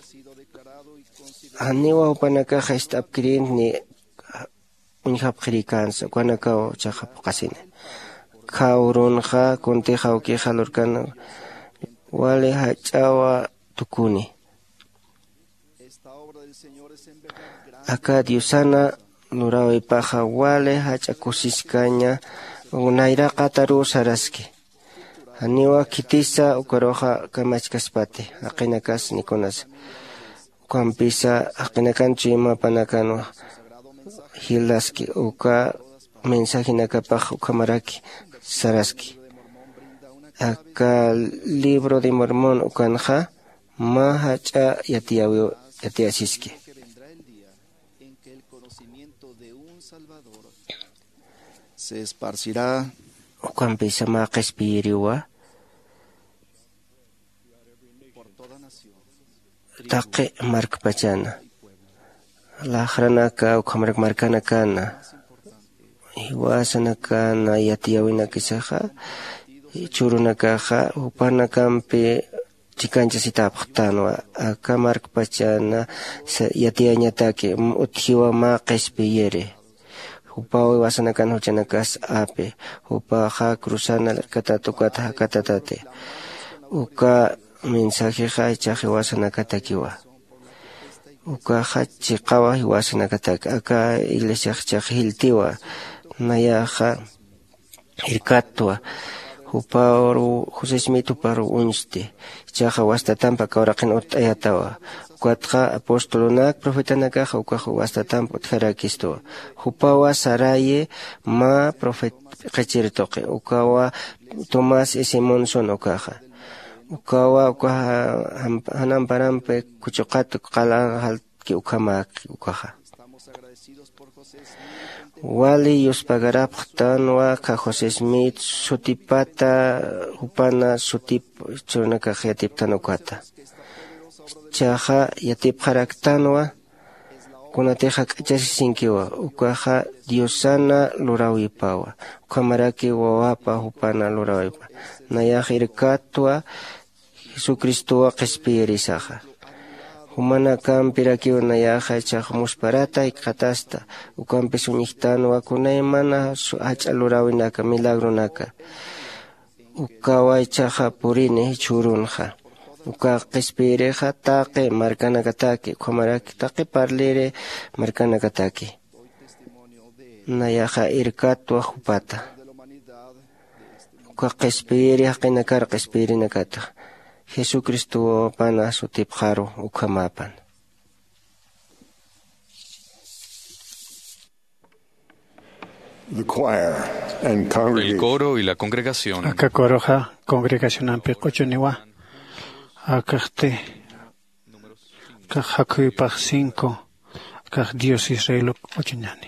haniwa upanakaja istapkirinni unijapqirikansa ukanakaw chaqapqasini kaurunja kunteja ukija lurkana wali hach'awa tukuni aka Diosana lurawaypaja wali hach'akusiskaña unayraqa taru saraski haniwa kitisa ukaroja kamachkaspati aqinakas nikunas ukampisa aqinakanchu ima panakanwa hilaski uka mensajenakapaj ukamaraki saraski aka libro de Mormón ukanja ma hach'a yatiyasiski se esparcirá ukampisa maqespiriwa taqi markpachana laqranaka ukamrak markanakana hiwasanakana yatiyawinakisaja churunakaja upana kampi chikancha sitapqtanwa akamark pachana yatiañataki utjiwa ma qespiyere upawi wasanakan huchanakas ape upaja cruzana katatukata katatate uka mensaje ichaje wasanakatakiwa uka chiqawa wasanakatak aka iglesia chaqhiltiwa nayaja irkatwa uparu José Smith uparu unste chaja wastatampa kawraqin utayatawa ukatqa apostolonak profetanakaja ukaja wastatampa utjarakisto upawa saraye ma profet qachirtoqi ukawa Tomás Simonson ukaja ukawa hanamparampe kuchuqatu qala halki ukamaki ukaja Wali yuspagarapqtanwa ka José Smith sutipata upana sutip churnaka yatiptanukata chaja yatipqaraktanwa kunateja k'achasisinkiwa ukaja Diosana lurawipawa ukamaraki wawapa upana lurawipa nayaja irkatwa Jesucristowa qespirisaja humana kampirakiwa nayaja chaqmusparata ikatasta ukampi suñiqtanwa kunay mana hach'alurawinaka milagronaka ukawa chaja purini churunja uka qespireja taqi markanakataki ukamaraki taqi parlire markanakataki nayaja irkatwa hupata uka qespire haqinakar qespirinakata Jesucristo pana sutipqaru ukamapan. The choir and El congregation. coro y la congregación Acá coroja congregación ampi cochoniwa. Acá te. Acá hakui par 5. Acá Dios Israel cochonani.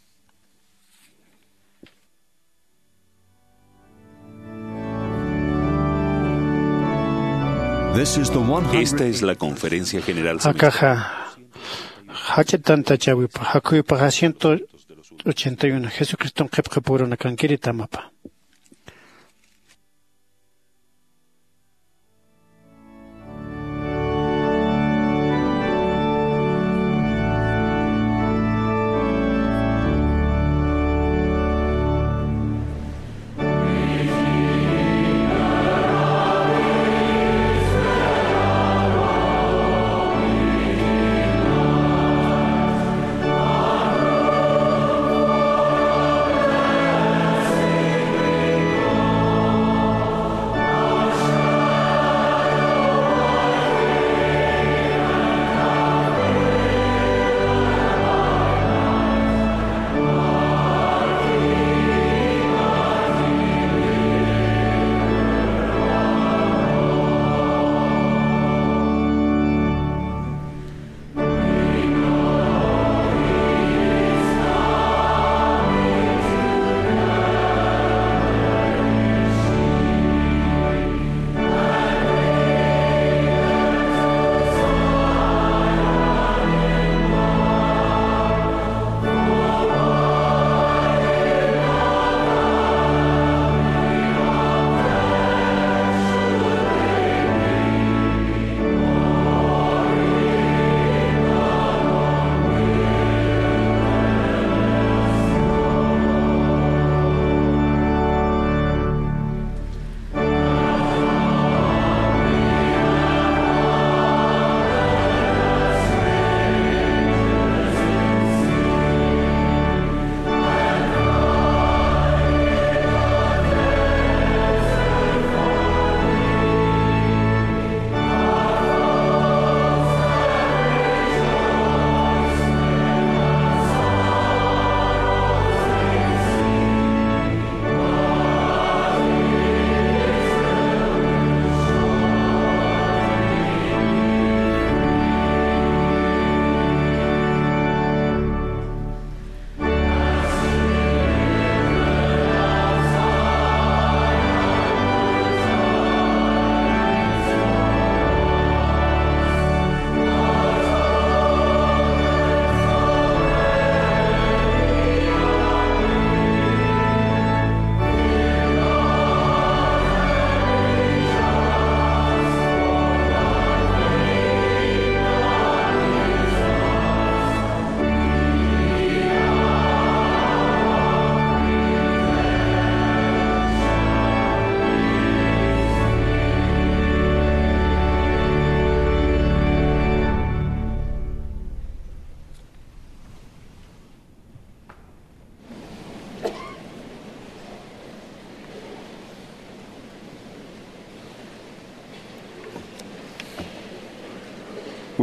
Esta es la conferencia general Acá hachetanta chawi hakui par 181. Jesucristo qepqe puro na kankiri tamapa.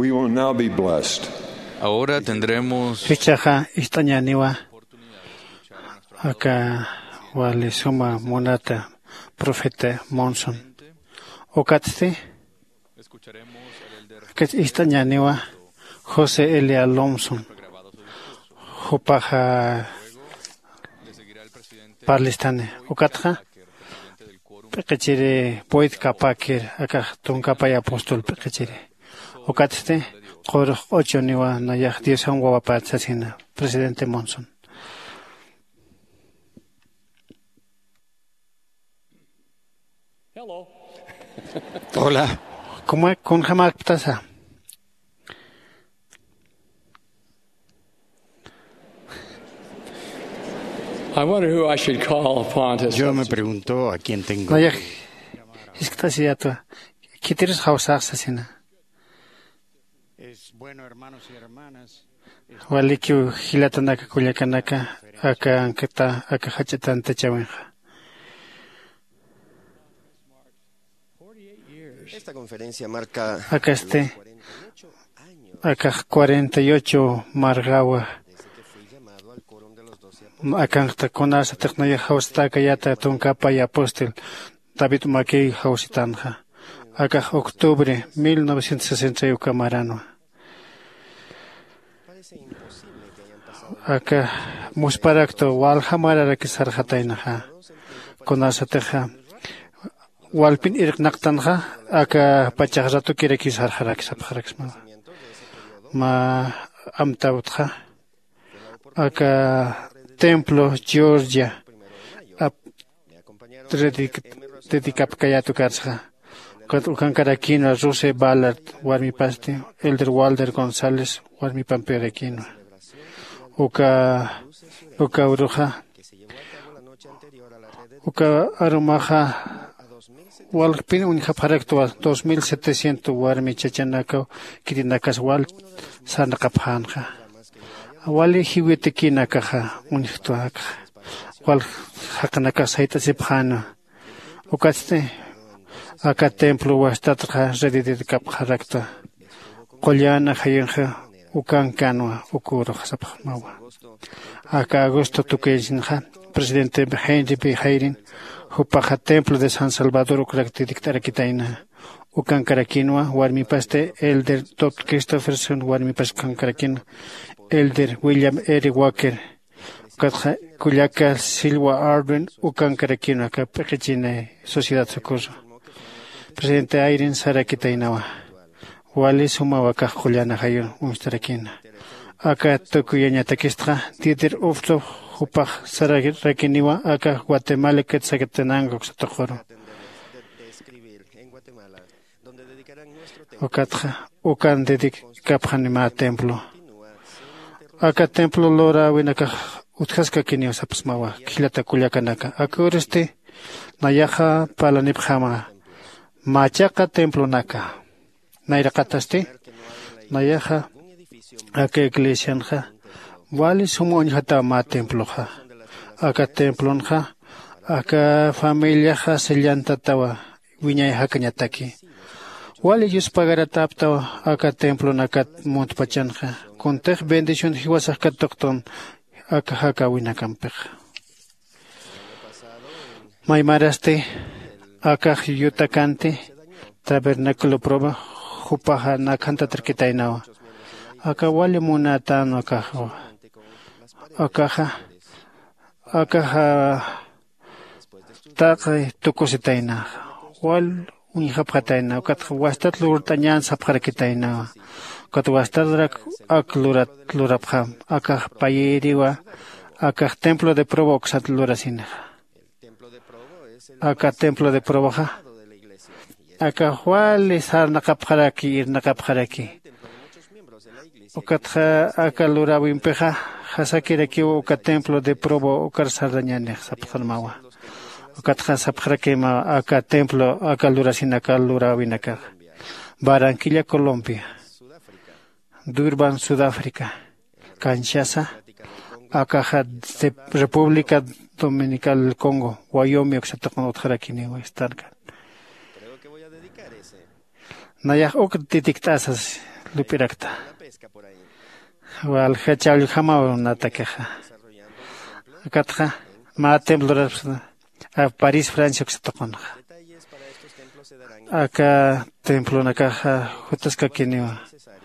We will now be blessed. Ahora tendremos Fichaja istañaniwa acá wale suma monata profeta Monson. Okatste que istañaniwa José Elia Lomson. Jopaja Palestine. Okatja Pekechire poet kapakir acá ton kapaya apóstol pekechire. Okatste Qor 8 niwa nayah 10 angwa patsasina presidente Monson. Hello. Hola. ¿Cómo con jamás ptasa? I wonder who I should call upon to. Yo me pregunto a quién tengo. Nayah iskatasiato. ¿Quieres hausar asesina? Es bueno, hermanos y hermanas. Walikyu hilatanaka kuyakanaka aka anketa aka hachatan techawenja. Esta conferencia marca Acá acá 48 margawa. Acá está con asa tecnología hausta kayata tonkapa y apóstol David Mackey hausitanja. Acá octubre 1961 camarano. Acá musparakto walhamara que sarjatainaja. Con asa teja. Walpin irknaktanja acá pacharato quiere que sarjarak sapjaraksma. Ma amtautja. Acá templo Georgia. Dedicap kayatu karsja. Ukan Caraquino, Ruse Ballard, Warmi Pasti, Elder Walder González, Warmi Pamperequino. Uka Uruja, Uka Arumaja, Walpin Unjaparectua, 2700 Warmi Chachanako, Kirinakas Wal, Sanakapanja. Wali Hiwitekina Kaja, Unjtuak, Wal Hakanaka Saita Zipjana. Ukaste. Acá templo huastatra redidit kapjarakta. Qollana hayenja ukan kanwa ukuro hasapmawa. Acá agosto tukenja presidente Henry B. Hayrin hupaja templo de San Salvador ukraktidiktaraquitaina. Ukan Caraquinoa warmi paste elder Todd Christopherson warmi paskan Caraquino elder William R. Walker. Cuyaca Silva Arden ukan Caraquino acá pequechine Sociedad Socorro. Presidente Ayrin Sarakitainawa. Wali Sumawaka Juliana Hayo, Unstarakina. Aka Tokuyanya Takistra, Dieter Ufto, Hupach Sarakiniwa, Aka Guatemala Ketsaketanango Satokoro. Okatra, Ukan Dedik Kaphanima Templo. Aka Templo Lora Winaka Utkaska Kinio Sapsmawa, Kilata Kuyakanaka. Akureste, Nayaha Palanipjama. Machaca templo naka. Nairaqataste. Nayaja. Aka iglesia nja. Wali sumo njata ma templo ja. Aka templo nja. Aka familia ja sellanta tawa. Wiñay hakanyataki. Wali yus pagarataptawa. Aka templo naka montpachanja. Contej bendición hiwasaj katokton. Aka haka winakampej. Maimaraste. Acá Yutakante, tabernáculo proba, Jupaja Nakanta Terquitainawa. Acá Wali Munatano acá. Acá Taque Tucositaina. Wal Unjapataina, Cat Wastat Lurtañan Sapjarquitaina. Cat Wastadrak Aklurat Lurabham. Acá Payeriwa. Acá Templo de Provoxat Lurasina. Acá templo de Provoja. Acá Juárez Nakapjaraki ir Nakapjaraki. Okatja acá Lurabimpeja. Hasakiraki Oka templo de Provo Okar Sardañane Sapjalmawa. Okatja Sapjarkema acá templo acá Lurasina acá Lurabinaka. Barranquilla, Colombia. Durban, Sudáfrica. Kinshasa. Acá República Dominicana del Congo, Wyoming, Oxataconotjarakini, Starkan. Nayah ok titiktasas, lupirakta. Wal hachal hama natakeja. Akatja ma templo a París, Francia que se tocó. Acá templo na caja jutasca quiniwa.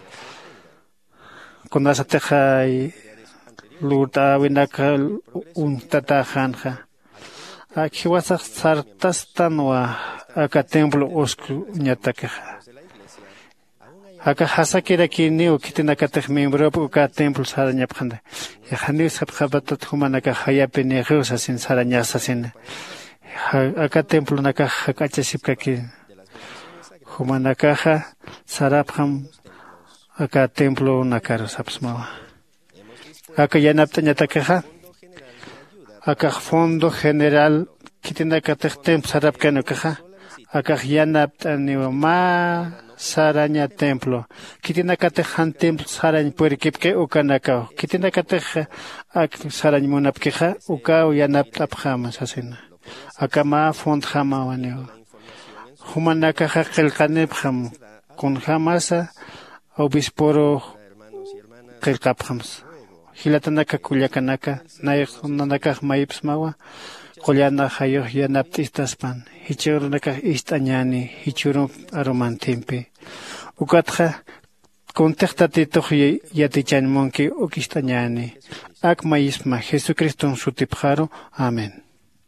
Con esa teja y luta winaka un tata janja. Aquí vas a sartas tanwa acá templo oscu ñatakeja. Acá hasakira quiniwa kitinaka tej miembro acá templo saraña pjanda. Ya jani sabjabatat humanaka hayape negeusa sin sarañasa sin. Acá templo naka hakachasipka ki. Humanakaja sarapjam acá templo nakaro sapsmawa. Acá yanapta ñatakeja. Acá fondo general kitinaka tej templo sarapkano kaja. Acá yanapta niwa ma saraña templo. Kitinaka tej han templo sarañ puerikipke ukanaka. Kitinaka tej sarañ munapkeja uka yanapta pjama sasina. Acá ma fond jama waneo. Humanaka qilqanipjam kun jamasa obisporo qilqapjams. Hilatanaka kullakanaka nayqnanaka mayipsmawa qullana hayoq yanaptistaspan. Hichurunaka istañani hichurun aromantimpi. Ukatja contextatitoq yatichanmunki ukistañani. Ak mayisma Jesucristo sutipjaro. Amén.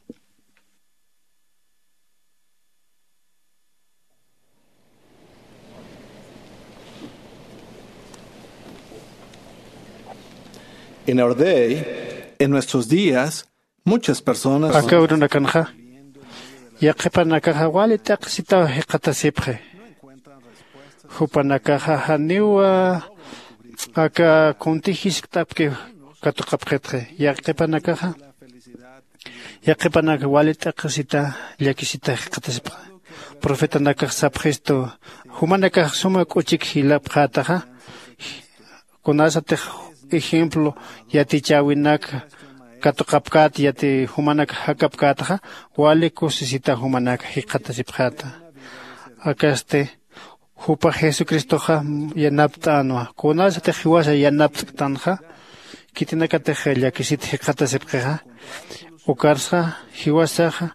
En our day, en nuestros días, muchas personas acá una canja ya qepanaka wali taqsita hiqatasipje hupanaka haniwa acá contijistapke katuqapqetje ya qepanaka wali taqsita yakisita hiqatasipje profeta naka sapjesto humanaka suma kuchik hilapqataja kunasate ejemplo yati chawinaka katuqapkat yati humanaka hakapkataja wali kusisita humanaka hiqatasipjata akaste hupa Jesucristoja yanapta anwa kunasate hiwasa yanaptanja kitinaka teja yakisita hiqatasipjeja ukarsa hiwasaja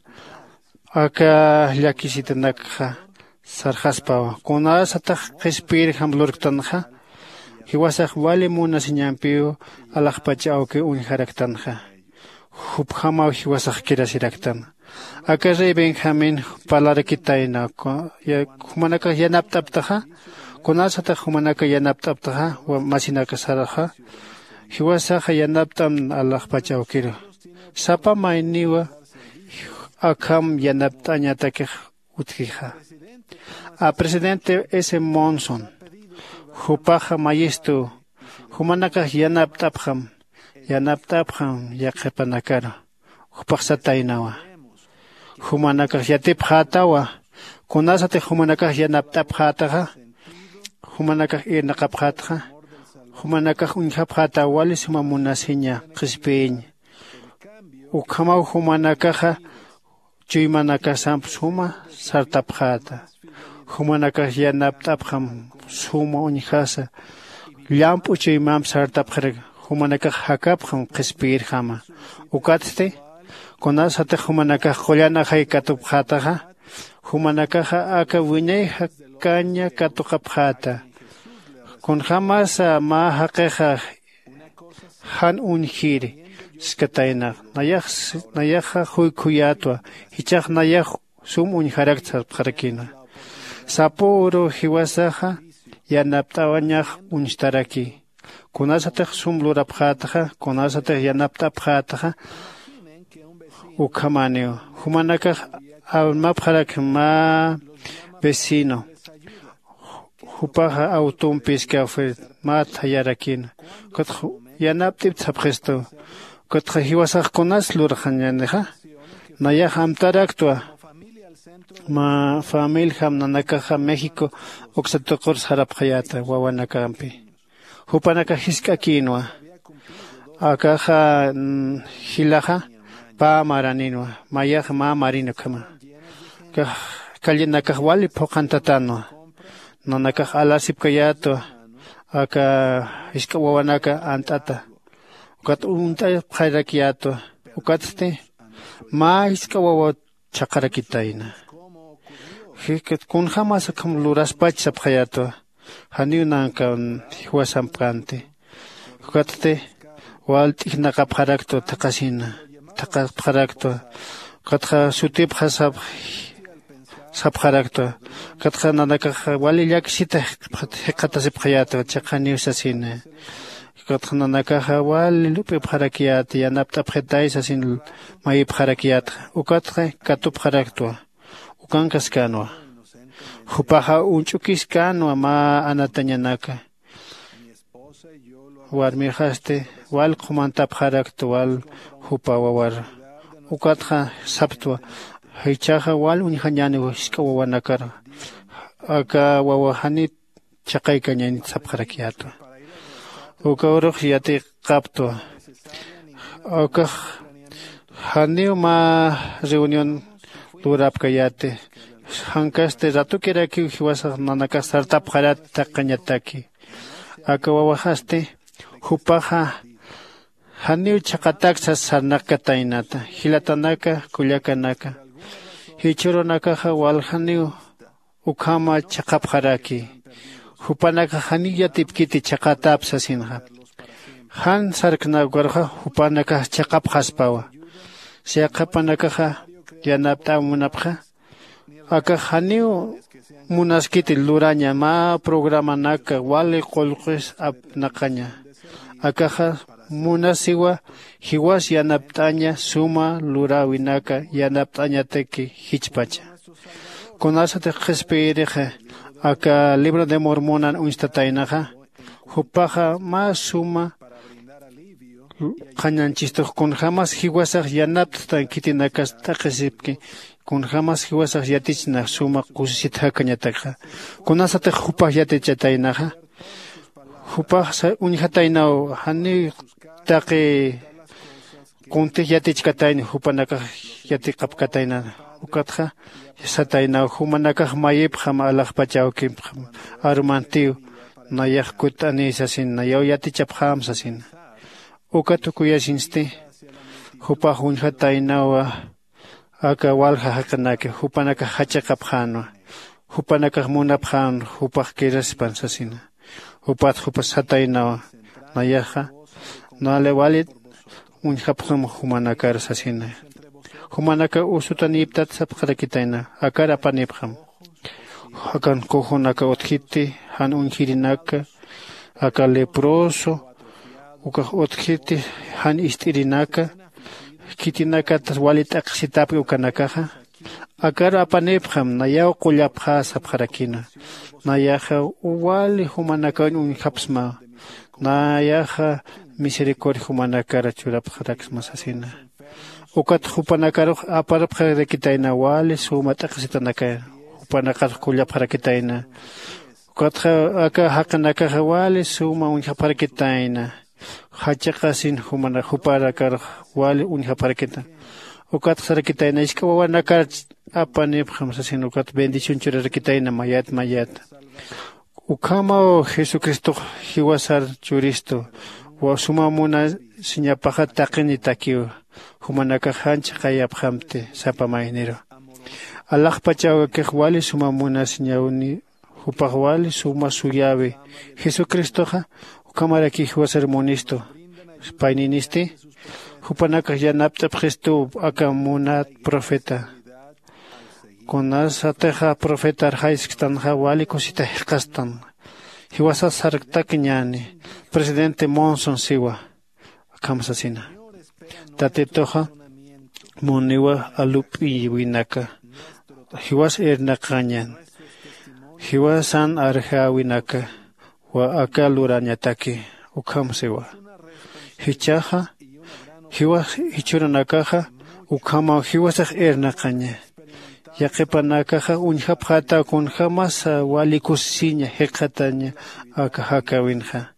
aka yakisita nakja sarjaspa kunasata qespir hamlurktanja hiwasaq wali muna siñampiu alaqpachao que unjaraktanja hupjama hiwasaq kirasiraktan akare Benjamin palarakitaina ya humanaka yanaptaptaja kunasata humanaka yanaptaptaja wa masinaka saraja hiwasaq yanaptam alaqpachao kiro sapa mainiwa akam yanaptañatake utkija a presidente ese Monson Hupaja mayistu, humanaka yanaptapjam yaqepanakara, hupaksatainawa. Humanaka yatipjatawa, kunasate humanaka yanaptapjataja, humanaka inaqapjataja, humanaka unjapjata wali suma munasiña qispiñ. Ukama humanaka chuymanaka sampsuma sartapjata. Humanaka yanaptapjam suma unjasa llampu chuymam sartapjreg humanaka hakapjam qispir jama ukatste kunasate humanaka qullana haykatupjataja humanaka aka wiñay hakaña katuqapjata kun jamasa ma haqeja han unjiri skataina nayaja huykuyatwa hichaq nayaj sum unjarakta pjarakina Sapuro hiwasaja yanaptawañaj unchtaraki. Kunasatej sumlurapjataja, kunasatej yanaptapjataja, ukamaneo. Humanaka almapjarak ma vecino. Hupaja autumpiska fue ma tayarakin. Kotjo yanaptip tapjesto. Kotjo hiwasaj kunas lurajanyaneja. Nayaj amtaraktua. Ma familia nanakaja México oxatokor sarapjayata wawanakaampi hupanaka hiska kinwa akaja hilaja pa maraninwa mayaj ma marino kama kallinaka wali poqantatanwa nanaka alasipkayato aka iska wawanaka antata ukat unta phairakiato ukatte ma iska wawa chaqarakitaina hiket kun jamás kam luras pacha phayato haniunanka huasamprante ukatte wal tiknaka pharakto takasina pharakto katha sutip hasab sabharakto katha nanaka wali yaksita hekata sephayato chaqani usasina katha nanaka wali lupe pharakiat yanapta phetai sasin mai pharakiat ukatha katup pharakto ukankaskano hupaha unchukiskano ma anatañanaka warmi haste wal khumanta pharakto wal hupa wawar ukatha saptwa heichaha wal unhanyani iska wawanakar aka wawahani chaqay kanyani sapkharakiato ukawruh yati qapto aka hanio ma reunión durap kayate hankaste ratu kiraki hiwasa nanaka sartap kharat taqanyataki aka wawahaste hupaha hanio chaqatak sarnaka tainata hilatanaka kullakanaka hichuronaka wal hanio ukama chaqap kharaki hupanaka haniya tipkiti chaqatap sasinha han sarkna gorha hupanaka chaqap haspawa siaqapanaka yanapta munapha aka hanio munaskiti luraña ma programa naka wale qolqis apnaqaña aka munasiwa hiwas yanaptaña suma lurawinaka yanaptaña teki hichpacha konasa te khespereja aka libro de mormona unstatainaja hupaja ma suma qañanchisto con jamás hiwasaq yanaptan kitinakas taqisipki con jamás hiwasaq yatichna suma qusita kañataqa konasa te hupaj yatichatainaja hupaj unjatainao hani taqi kunti yatichkataina hupanaka yatiqapkataina ukatja sataina humanaka mayip jama alaqpachawki armantiu nayaq kutani sasin nayaw yatichapjam sasin ukatukuyasinste hupaj unjatainawa aka walja hakanake hupanaka hachaqapjano hupanaka munapjan hupaj kiraspan sasina hupas satainawa nayaja nale walit unjapjam humanakar sasina humanaka usutaniptat sapkhrakitaina akara panipjam hakan kohonaka othiti han unjirinaka aka leproso uka othiti han istirinaka kitinaka tas walit aqsitapi ukanakaja akara panipjam nayaw qullapja sapkhrakina nayaja wali humanaka unjapsma nayaja misericordia humanakara churapjaraksma sasina ukat hupanakaro aparapja de kitaina wali sumata qasitanaka hupanakar kullapja kitaina ukat aka hakanaka wali suma unjapara kitaina hachaqasin humana huparakar wali unjapara kita ukat sarakitaina iska wawanakar apane phamsasin ukat bendición churar kitaina mayat ukama Jesucristo hiwasar churisto wa suma muna siñapaja taqini takiu humanaka hancha qayaphamte sapamainero Allah pachawa que wali suma muna siñauni hupawali suma suyabe Jesucristo ha ukamara ki hiwasar monisto paininiste hupanaka yanapta Cristo aka muna profeta Konas ateja profeta arjaisktan wali kosita hikastan. Hiwasa sarktakñani. Presidente Monson siwa. Kamsasina. Tatetoja muniwa alupi winaka. Hiwas ernakañan. Hiwasan arja winaka. Wa akaluranyataki. Ukamsiwa. Hichaja. Hiwas hichuranakaja. Ukama hiwasaj ernakaña. Yaqipanakaja unjapjata kun jamás walikusiña heqataña akahakawinja.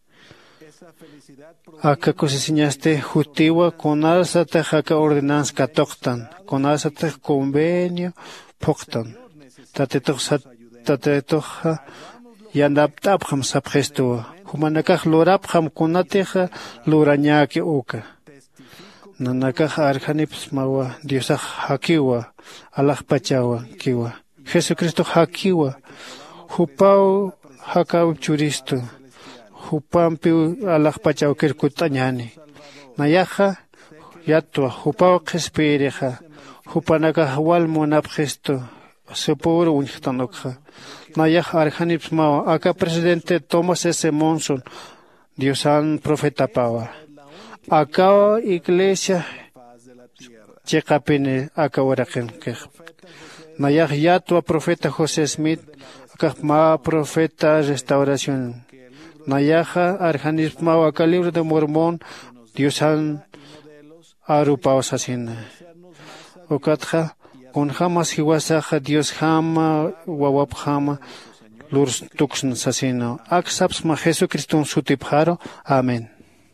Akakusisiñaste jutiwa konasata haka ordenanza katoktan, konasata convenio poktan. Tatetoja yanaptapjam sapgestuwa. Humanakaj lorapjam kunateja lurañaki uka. Nanakaj arjanips mawa Diosaj hakiwa, alaj pachawa kiwa. Jesucristo hakiwa, hupau hakaw churisto, hupampi alaj pachaw kirkutañani. Nayaja yatwa hupau qespireja, hupanakaj walmunapjesto, sepuro unjtanokja. Nayaj arjanips mawa, acá presidente Thomas S. Monson, Diosan profeta pawa. Acá iglesia chekapine acá oraken kej. Nayaj yatwa profeta José Smith, acá ma profeta restauración. Nayaja arjanips mawa, acá libro de Mormón, Diosan arupaos asina. Okatja con jamás hiwasaja Dios jama wawap jama lurs tuxn sasino. Aksaps ma Jesucristo sutipjaro. Amén.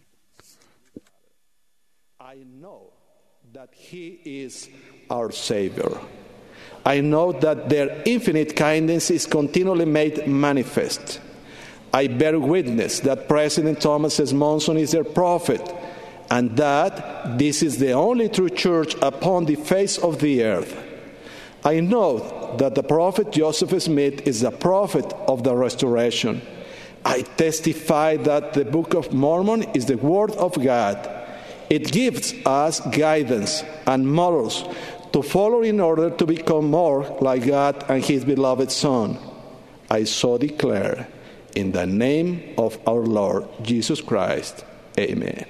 I know that He is our Savior. I know that their infinite kindness is continually made manifest. I bear witness that President Thomas S. Monson is their prophet, and that this is the only true church upon the face of the earth. I know that the prophet Joseph Smith is the prophet of the restoration. I testify that the Book of Mormon is the Word of God. It gives us guidance and morals to follow in order to become more like God and His beloved Son. I so declare, in the name of our Lord Jesus Christ. Amen.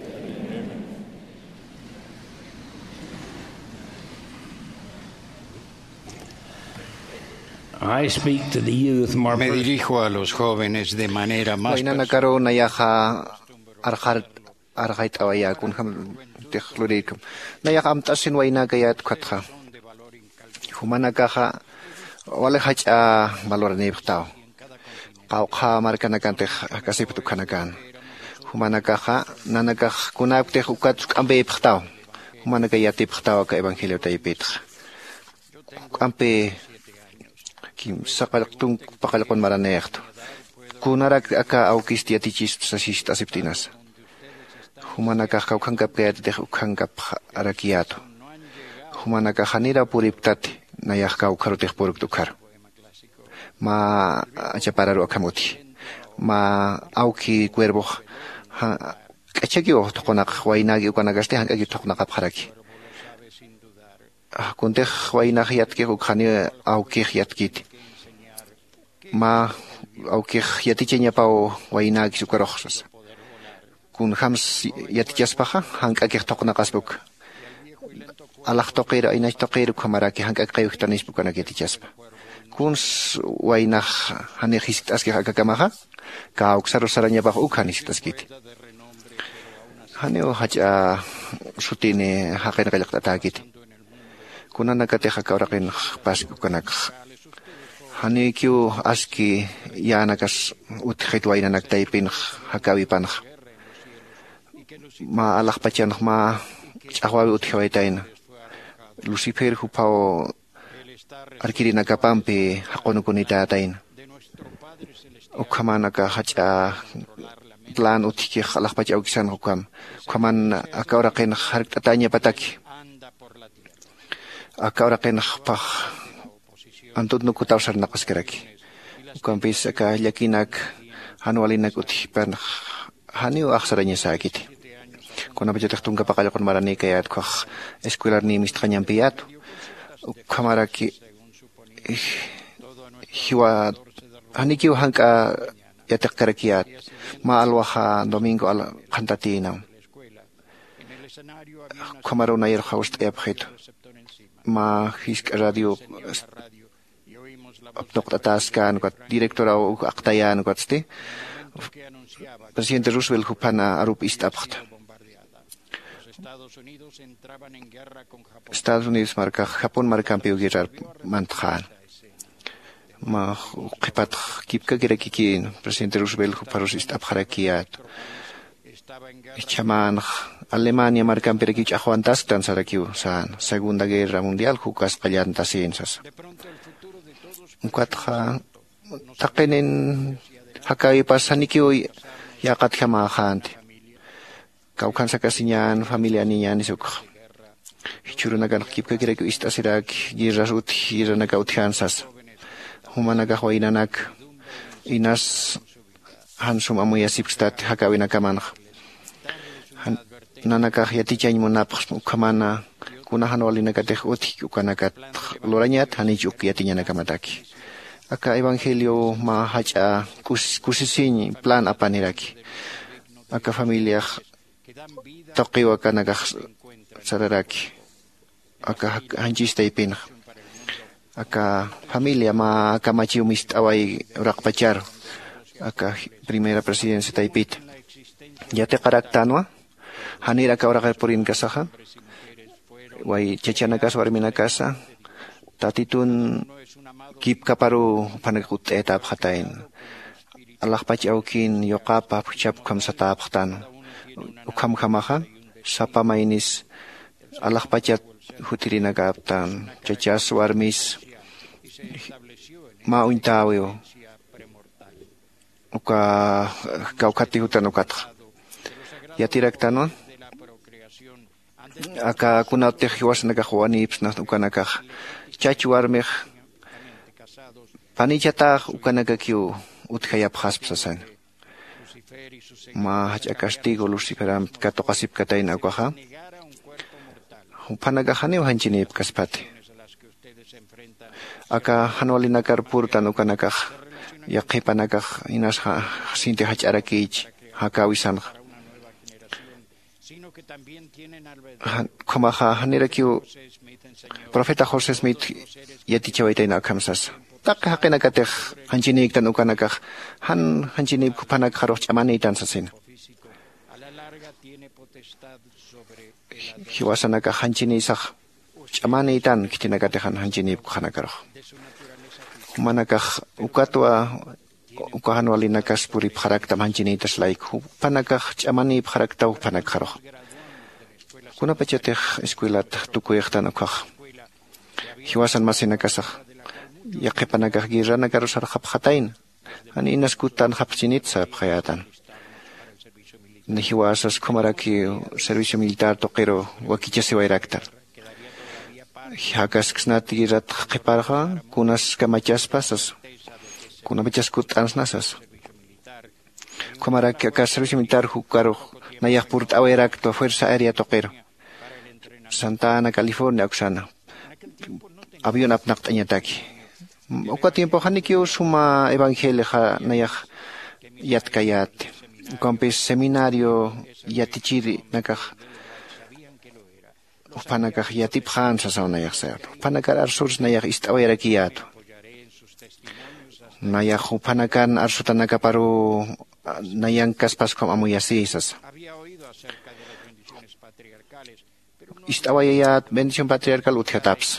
I speak to the youth more. Me dirijo a los jóvenes de manera más personal. Arjait awaya kun ham techlurikum. Nayak amtasin wayna gayat kwatha. Humana kaha wala hacha valor nebtao. Qawqa markanakan teh kasiptu kanakan. Humana kaha nanakah kunak teh ukat ambe phtao. Humana gayat phtao ka evangelio taipit. Ampe kim sakaltung pakalakon maranehto. Kunarak aka aukistia tichis sasist asiptinas. Humanaka kaukangkap kaya teh ukangkap arakiato. Humanaka hanira puriptati nayah kau karuteh puruk tukar. Ma achapararu akamuti. Ma auki cuervo ha kachagio tokonak wainagi ukanagaste hangagi tokonak apharaki. Kunteh wainag yatke ukhani auki yatkit. Ma auki yatichenya pao wainagi sukaroxas. Kun hams yatjaspaha hanka ke tokna kasbuk Allah toqira ina toqira kamaraki hanka qayuk tanis bukana ke tjaspa kun waina hani hisit aski haka kamaha ka uksaro saranya bah ukhani sitaskit hani haja sutine hakan kalak tatakit kunana kate haka orakin pas bukanak hani kyu aski yanakas utkhet waina naktaipin hakawi pan ma alak pacian ma chahwa uthawaitain Lucifer hupao arkirina kapampi hakono kunita tain ukamana ka hacha plan uthiki alak pacian ukisan hukam kaman akawra ken hartatanya pataki akawra ken pah antut nuku tawsar nakaskeraki ukampis ka yakinak hanwalinak uthipan haniu aksaranya sakit Kuna baca tungga pakal kon marani kayat kah eskular ni mistanya piat kamaraki hiwa haniki hangka yatak karakiat ma alwaha domingo al kantatina kamaro na yer host yapkhit ma hisk radio doktor taskan kat direktor au aktayan katste Presidente Roosevelt hupana arup istapkht Estados Unidos marca Japón marca guerra mantjan ma qipat kipka gerekiki Presidente Roosevelt huparos istapkharakiat chaman Alemania marca pereki chahwantas tan sarakiu san Segunda Guerra Mundial hukas qallantas insas Unkatha taqenen Hakawi pasaniki uy yakat kamahante. Kaukan sakasiñan familia niñan isuk. Hichurunagan kipka kira ku istasirak giras ut hiranaga uthansas. Humanaga huainanak inas hansum amuya sipstat hakawi nakaman. Nanaka yatichañ munapas kamana kunahan walinaga teh uti ukanakat loranyat hanijuk yatinya nakamataki. Aka evangelio ma hacha kusisiñ plan apaniraki. Aka familia taqiwa kanaga sararaki. Aka hanchista ipin. Aka familia ma kamachiumist away rakpachar. Aka primera presidencia taipit. Yate karaktanwa. Hanira ka orakar purin kasaha. Way chachana kas warmina kasa. Tatitun kip kaparu panakut etap hatain. Allah pachaukin yokapa puchap kam satap hatan. Ukam kamaha sapa mainis Allah pachat hutirina kaptan. Chachas warmis ma uintawyo. Uka kaukati hutan ukatha. Yatirak tanon aka kunateh hiwas nagahuani ipsna ukanakah chachuarmeh panichatah ukanakakyu uthayap haspsasan ma hacha castigo luciferam katokasip katain akaha upanagahani hanjinip kaspati aka hanwalinakar purtan ukanakah yaqipanakah inas sinti hacharakich hakawisan Komaha hanirakiu Profeta José Smith yatichawaitay na kamsas. Tak hakinakateh hanjinig tan ukanakah hanjinig kupanak haroch amanitan sasin. Hiwasanaka hanjinisah amanitan kitinakatehan hanjinig kuhanakaroh. Manakah ukatwa ukahan walinakas puri pharaktam hanjinitas laik panakah amani pharaktaw panakharoh. Kuna pachateh eskuelat tukuyahtan ukah. Hiwasan masinakasah. Yaqipanakah giranakaros arhaphatain. Ani inaskutan hapsinit sa phayatan. Nihiwasas kumaraki servicio militar toqero wakichasiwairaktar. Hakas ksnati girat qiparha kunas kamachaspasas. Kuna pachaskut ansnasas. Kumaraki akas servicio militar hukaro nayak purt awairakto fuerza aérea toqero. Santa Ana, California, Oxana. Avión apnakt añataki. Oka tiempo hanikio suma evangelio nayak yatkayat. Compis seminario yatichiri nakah. Upanakah yatip hansa sa nayak ser. Upanakar arsurs nayak istawayrakiyat. Nayak upanakan arsutan nakaparu nayang kaspaskom amuyasisas. Istawayayat bendición patriarcal utjataps.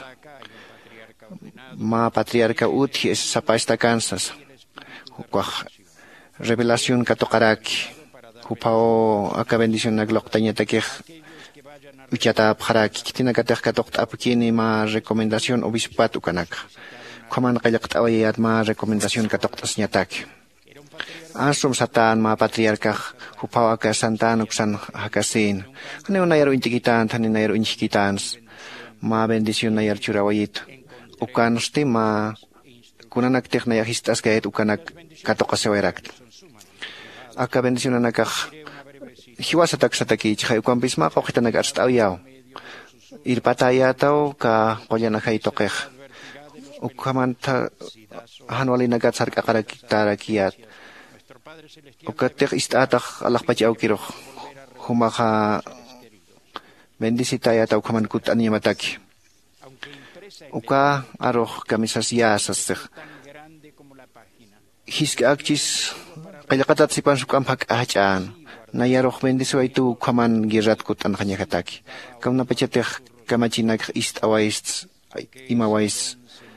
Ma patriarca utji es sapaista Kansas. Hukwaj revelación katokaraki. Hupao aka bendición nagloktañatakej. Uchatap haraki. Kitinakatek katoktapkini ma recomendación obispat ukanak. Kuman kayaktawayayat ma recomendación katoktasñatak. Ansum satan ma patriarca hupao aka santan uksan hakasin. Kani unayaro intikitan tani nayaro intikitans. Ma bendición nayar churawayit. Ukan ma kunanak tek nayahistas kayet ukanak katokasewairak. Aka bendición anakah hiwasatak sataki chay ukan pisma kokitanak arstawiyaw. Irpatayataw ka qoyanakay tokeh. Ukamanta hanwalinagat sarkakarakitarakiyat. Ukatek istatak alakpachaw kiroh. Humaha bendisitaya taw kaman kutan yamataki. Uka aroh kamisas yasas. Hiska akchis kayakatat si pansukam hak-ahachaan. Nayaroh bendiswa itu kaman girat kutan kanyakataki. Kam napachatek kamachinak istawais imawais.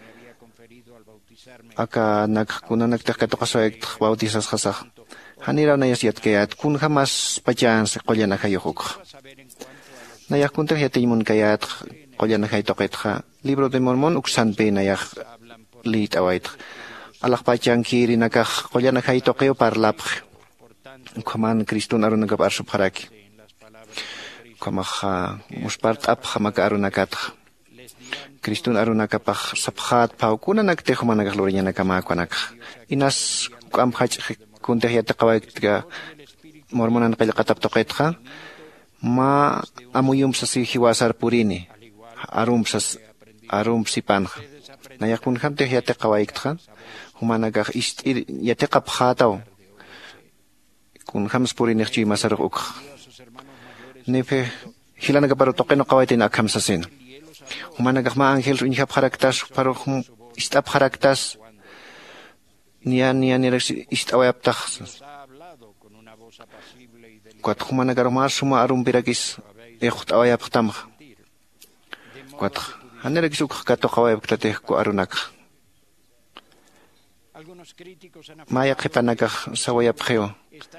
Aka nagkunanak takatokasoek bautisas khasah. Haniraw nayasiat kayat kun hamas pachan sa qolyanakayuhuk. Nayak kuntah yatimun kayat qolyanakay toqetha. Libro de Mormon uksan pe nayak lit await. alaqpachan kiri nakaj qollana hay toqeo parlapj kuman Cristun aruna kap arsup haraki kamaja muspart ap hamaka aruna katj Cristun aruna kapaj sapjat paukuna naktejo managaj loriña nakamakuanak inas kam hach kunteh yata qawaikga mormonan qillqatap toqetja ma amuyum sasi hiwasar purini arum sipanja nayakun hamte yate qawaikja humanaga istir yate qapjataw kun hams purini chi masar uk nefe hilanaga paro toqeno qawaitin akhamsasin humanaga ma angel inhab haraktas paro istap haraktas nian istawayaptaj kuat humanaga mas suma arum pirakis awayaptam kuat haneragis uk kato qawayaptate ku arunak maya qipanaga sawayapjeo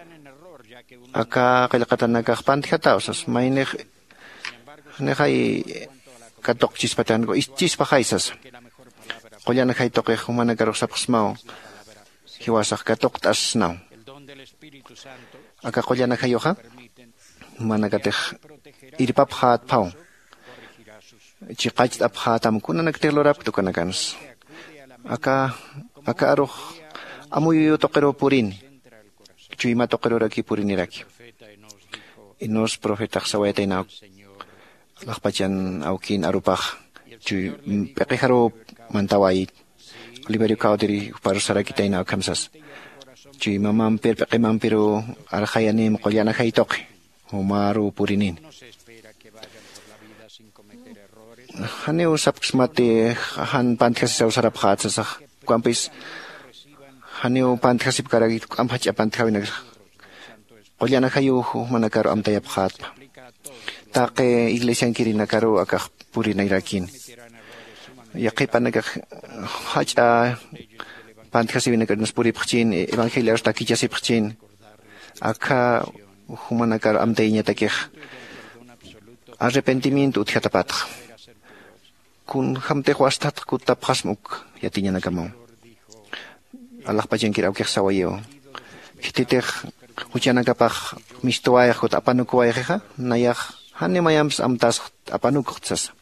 aka qillqatanaga pantjatausas maynej nejay katok chispatan ko chispajaisas qollana hay toqe humanaga rosapjsmao hiwasak katok tasnaw aka qollana hayoja managatej irpapjat pau chiqach apjatam kunanak telorap tukanakanas aka aroj amuyo toqero purin chuima toqero raki puriniraki inos profeta sawaytaina laqpachan aukin arupaj chu peqijaro mantawai Oliverio Caudiri parusaraquitaina kamsas chi mamam peqimam pero arhayanim qollana haytoqi humaru purinin haneu sapksmate han pantjasi usarap khatsasa kwampis haneu pantjasi karagi ampacha pantjawina qollana hayu manakaro amtayap khatpa taqe iglesia kirina karo akaj purina irakin yaqipanaga hacha pantjasi vina karnas puri pchin evangelio hasta kichasi pchin aka humanakar amtainya takej arrepentimiento utjatapat kun hamte huastat kutapjasmuk yatinya nakamau Allah pajen kira ukeh sawayo kititej huchanakapaj mistoayaj kut apanukuayaj nayaj hanemayams amtas apanukutsas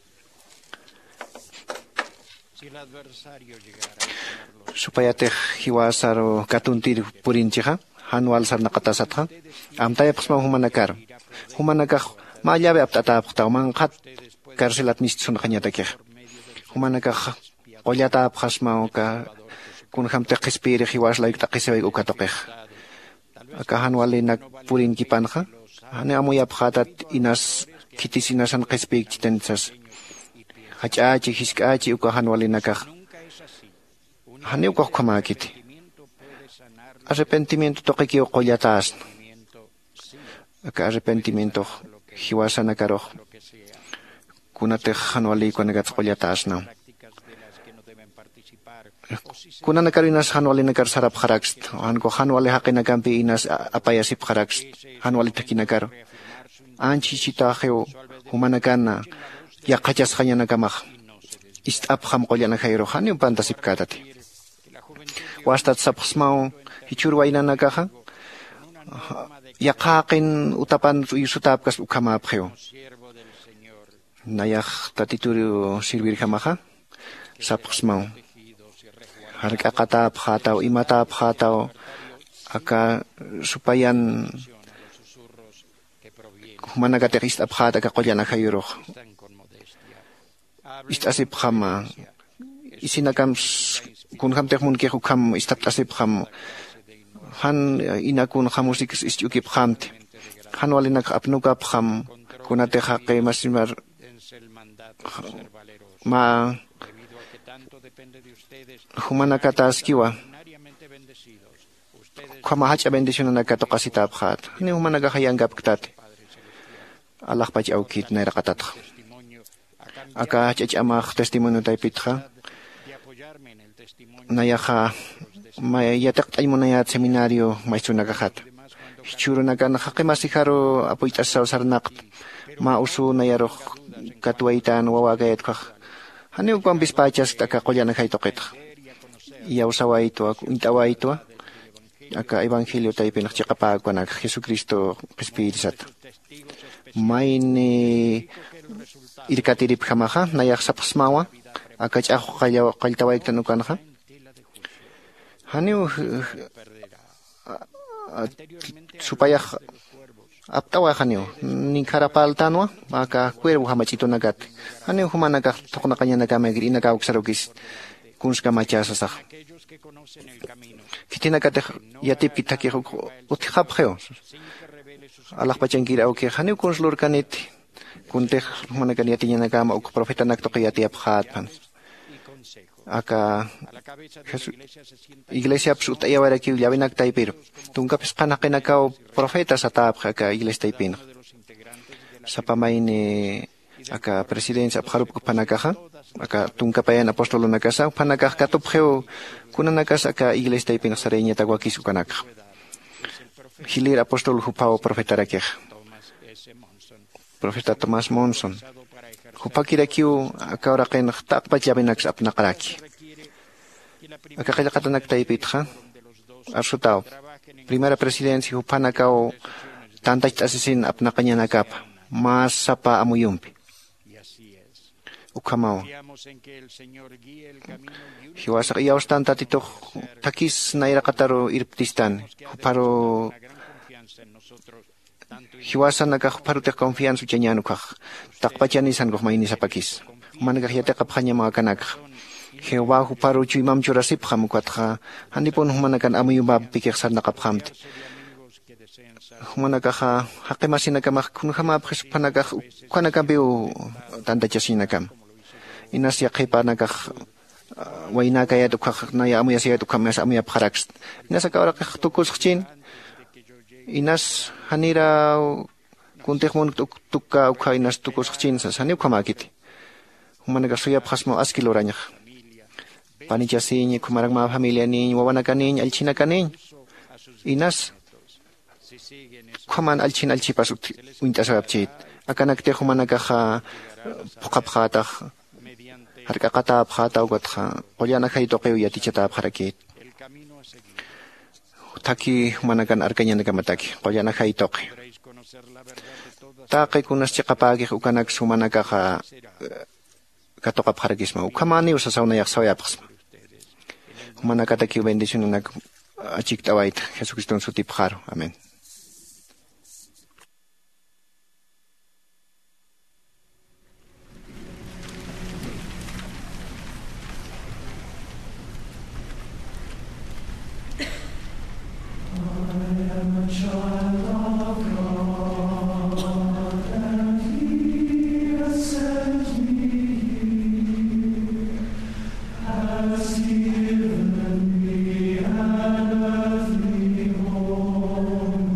supaya teh hiwasaro katuntir purinchija hanual sar naqatasatja amtayapjsma humanakar mallabe aptatapjtaw manqat karcelat nistsунaqañatakej humanakaj qollatapjasma ka kun hamte qispiri hiwaslayk taqisewek ukatoqej aka hanualinak purinkipanja hane amuyapjatat inas kitisinasan qispik chitenitsas hach'achi hisk'achi uka hanualinakaj haneu koqkamakit arrepentimiento toqekiw qollatas aka arrepentimiento hiwasanakaroq kunatej hanualikuanakat qollatasna kunanakar inas hanualinakar sarap kharaks hanko hanuali haqinakampi inas apayasip kharaks hanualitakinacar anchichitajeu humanakana yaqachas qañanakamaj istapjam qollana hayro haneu pantasip katati wastat sapjsmao hichurwainanakaja yaqaqin utapan yusutapkas ukhamapjeo nayaj tatituru sirvir jamaja sapjsmao hark'aqatapjataw imatapjataw aka supayan humanakatej istapjat aka qollana hayro istasipjama isinakam kun hamtej munkej ukham istaptasipjam han inakun hamusik istyukipjamte hanualinak apnukapjam kunatej haqe masimar ma humanakataskiwa kama hacha bendición nakatoqasitapjat ni humanakahayangapktat Allah pachi aukit nairaqatat aka ch'amaj testimonio taypitja nayaja mayataq aymunayat seminario maestronakajat churunakana haqemasijaro apoytasaw sarnaqt ma usu nayaroj katuaitan wawagayat kaj haneu kwampis pachas taka qollana haytoqetja yausawaitwa intawaitwa aka evangelio taipin chaqapakuana Jesucristo Espíritu Santo maini irkatirip jamaja nayak sapasmawa aka chajo qaltawaikta nukanja haniu supaya aptawa haniu ninkarapaltanwa aka cuervo hamachito nagat haniu humanaka tokna kanya nagamegri inaka uksarokis kunska machasasa kitina kate yatip kitaki uthapkheo Allah pachangira oke haniu kunslur kanit kunte humanaka yatinya nagama uk profeta nakto yati aphatpan aka iglesia absoluta ya wara ki yabinak taipir tunga pesqana qinakao profeta satap aka iglesia taipin sapamaine aka presidencia abharup panakaja aka tunga payan apostolo nakasa panakaj katopgeo kunanakas aka iglesia taipin sareña tawakis ukanak hilir apostolo hupao profeta rakej profeta Tomás Monson Hupakirakiu aka ora qen taqpa yabinak apnaqraki aka qillaqatanak taipitja arsutao primera presidencia hupanakao tantach asesin apnaqañanakap mas sapa amuyumpi ukamao hiwasaq iyaws tantatitoq takis nayraqataru irptistan huparo hiwasan naka parutek confianza chañanu kaq taqpachanisan kaq mayni sapakis manaka yataqa phanya makanak Jehová huparu chuimam churasip hamukatqa hanipon humanakan amuyuba pikek sarnaqa phamt humanaka haqimasinaka mak kunhama phis phanaka kanaka biu tantachasinakam inasya qipanaka wainaka ya tukaq naya amuya sia tukam mas amuya pharax inasaka ora tukusqchin inas hanira kuntekmon tukka ukha inas tukusqchin sa sani ukhamakiti humanaga suya phasmo askiloraña panichasiñi kumaragma familia ni wawanaka ni alchinaka ni inas khaman alchin alchipas uintasabchit akanakte humanaga phaqapkhata harqaqata phata ugatha qollana khaytoqeu yatichata pharakit taki manakan arkañana kamataki qollana khaytoqi taqi kunas chiqapagi ukanak sumanaka katoqa pharakisma ukhamani usasauna yaqsawayapqsma manaka taki bendición nak achiktawait Jesucristo en su tipjaro amén. Given me an earthly home.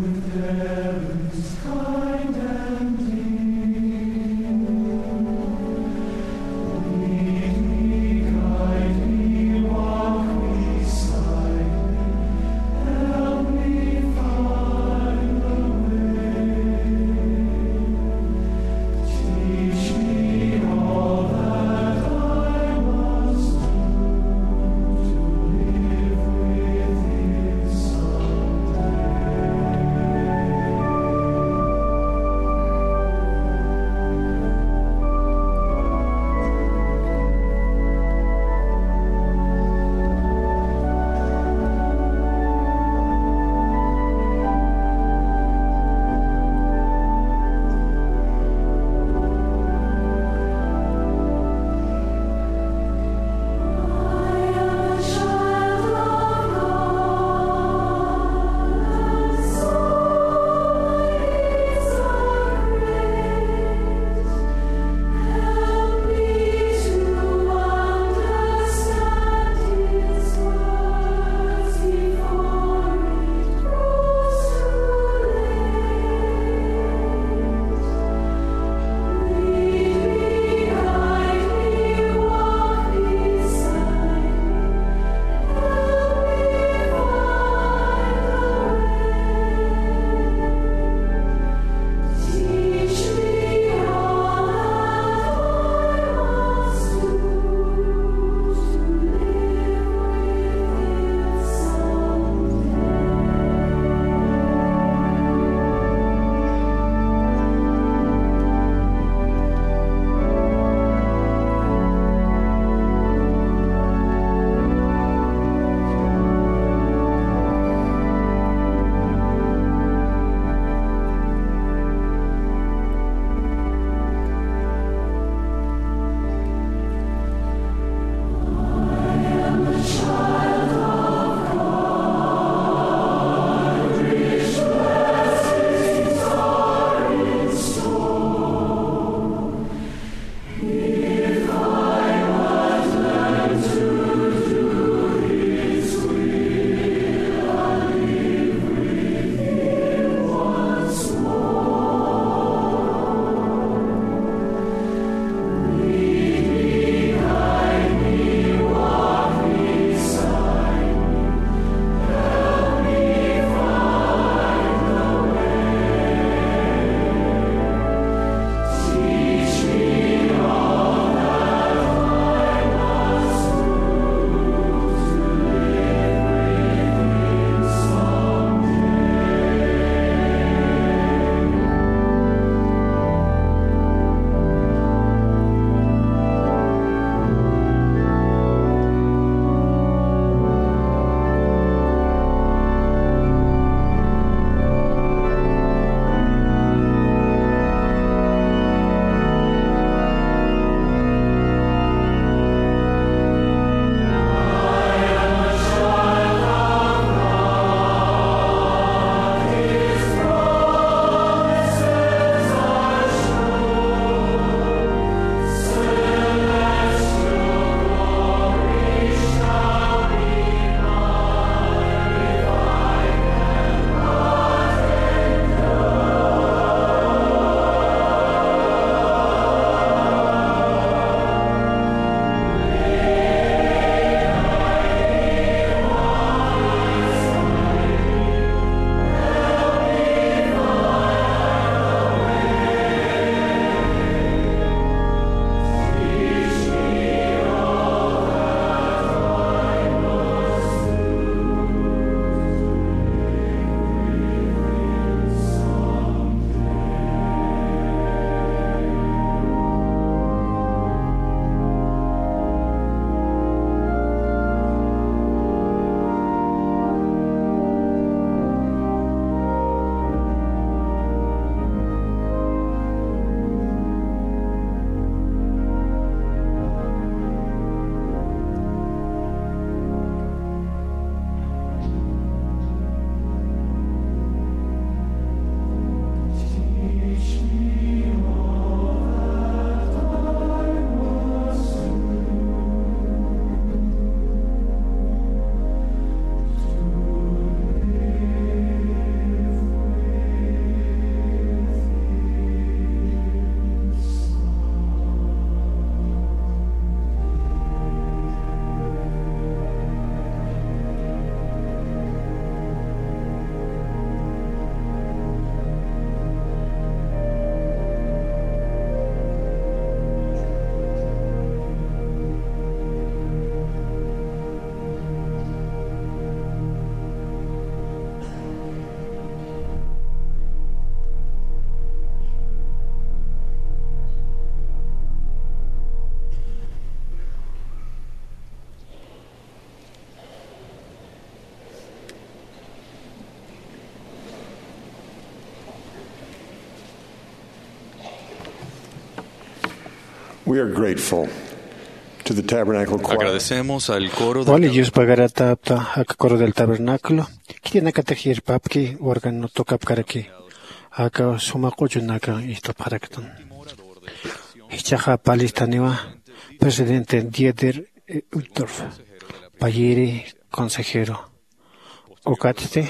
We are grateful to the Tabernacle Choir. Agradecemos al coro Wali Yus Bagarata a coro del tabernáculo. Quien akatejir papki órgano toca karaki. Aka sumakuchunaka istopharakton. Hichaja palistaniwa presidente Dieter Uchtdorf. Payiri consejero. Okatste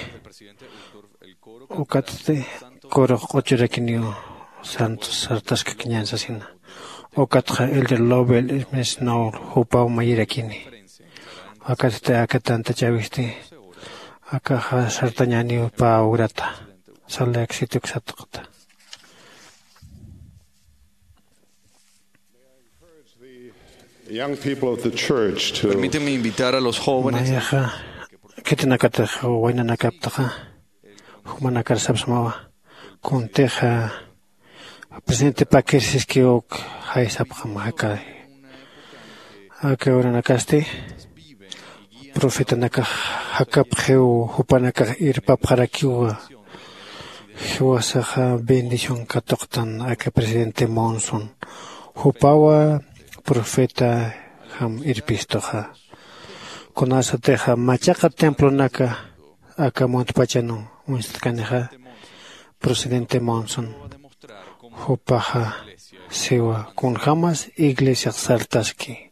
coro ochurekinio Santos Sartaska Kinyansasina. Okatja Elder Lobel Mesno Hupau Mayirakini. Akatste akatanta chaviste. Akaja Sartañani pa urata. Sale exituk satokta. Young people of the church to Permíteme invitar a los jóvenes. Mayaja kitinakata wainanakaptaja. Humanakar sabsmawa. Kunteja presidente Paquesis que ok haisapjamaka. Aka oranakaste. Profeta naka hakapjeu hupanaka irpapjarakiwa. Huasaja bendición katoktan aka presidente Monson. Hupawa profeta ham irpistoja. Konasa teja machaka templo naka aka montpachano unstkaneja presidente Monson. Hupaja sewa kun jamas iglesia saltaski.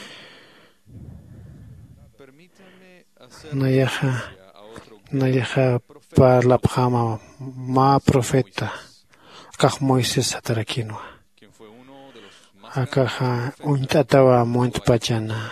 Nayaja parlapjama ma profeta kaj Moisés atarakino. Akaja untatawa montpachana.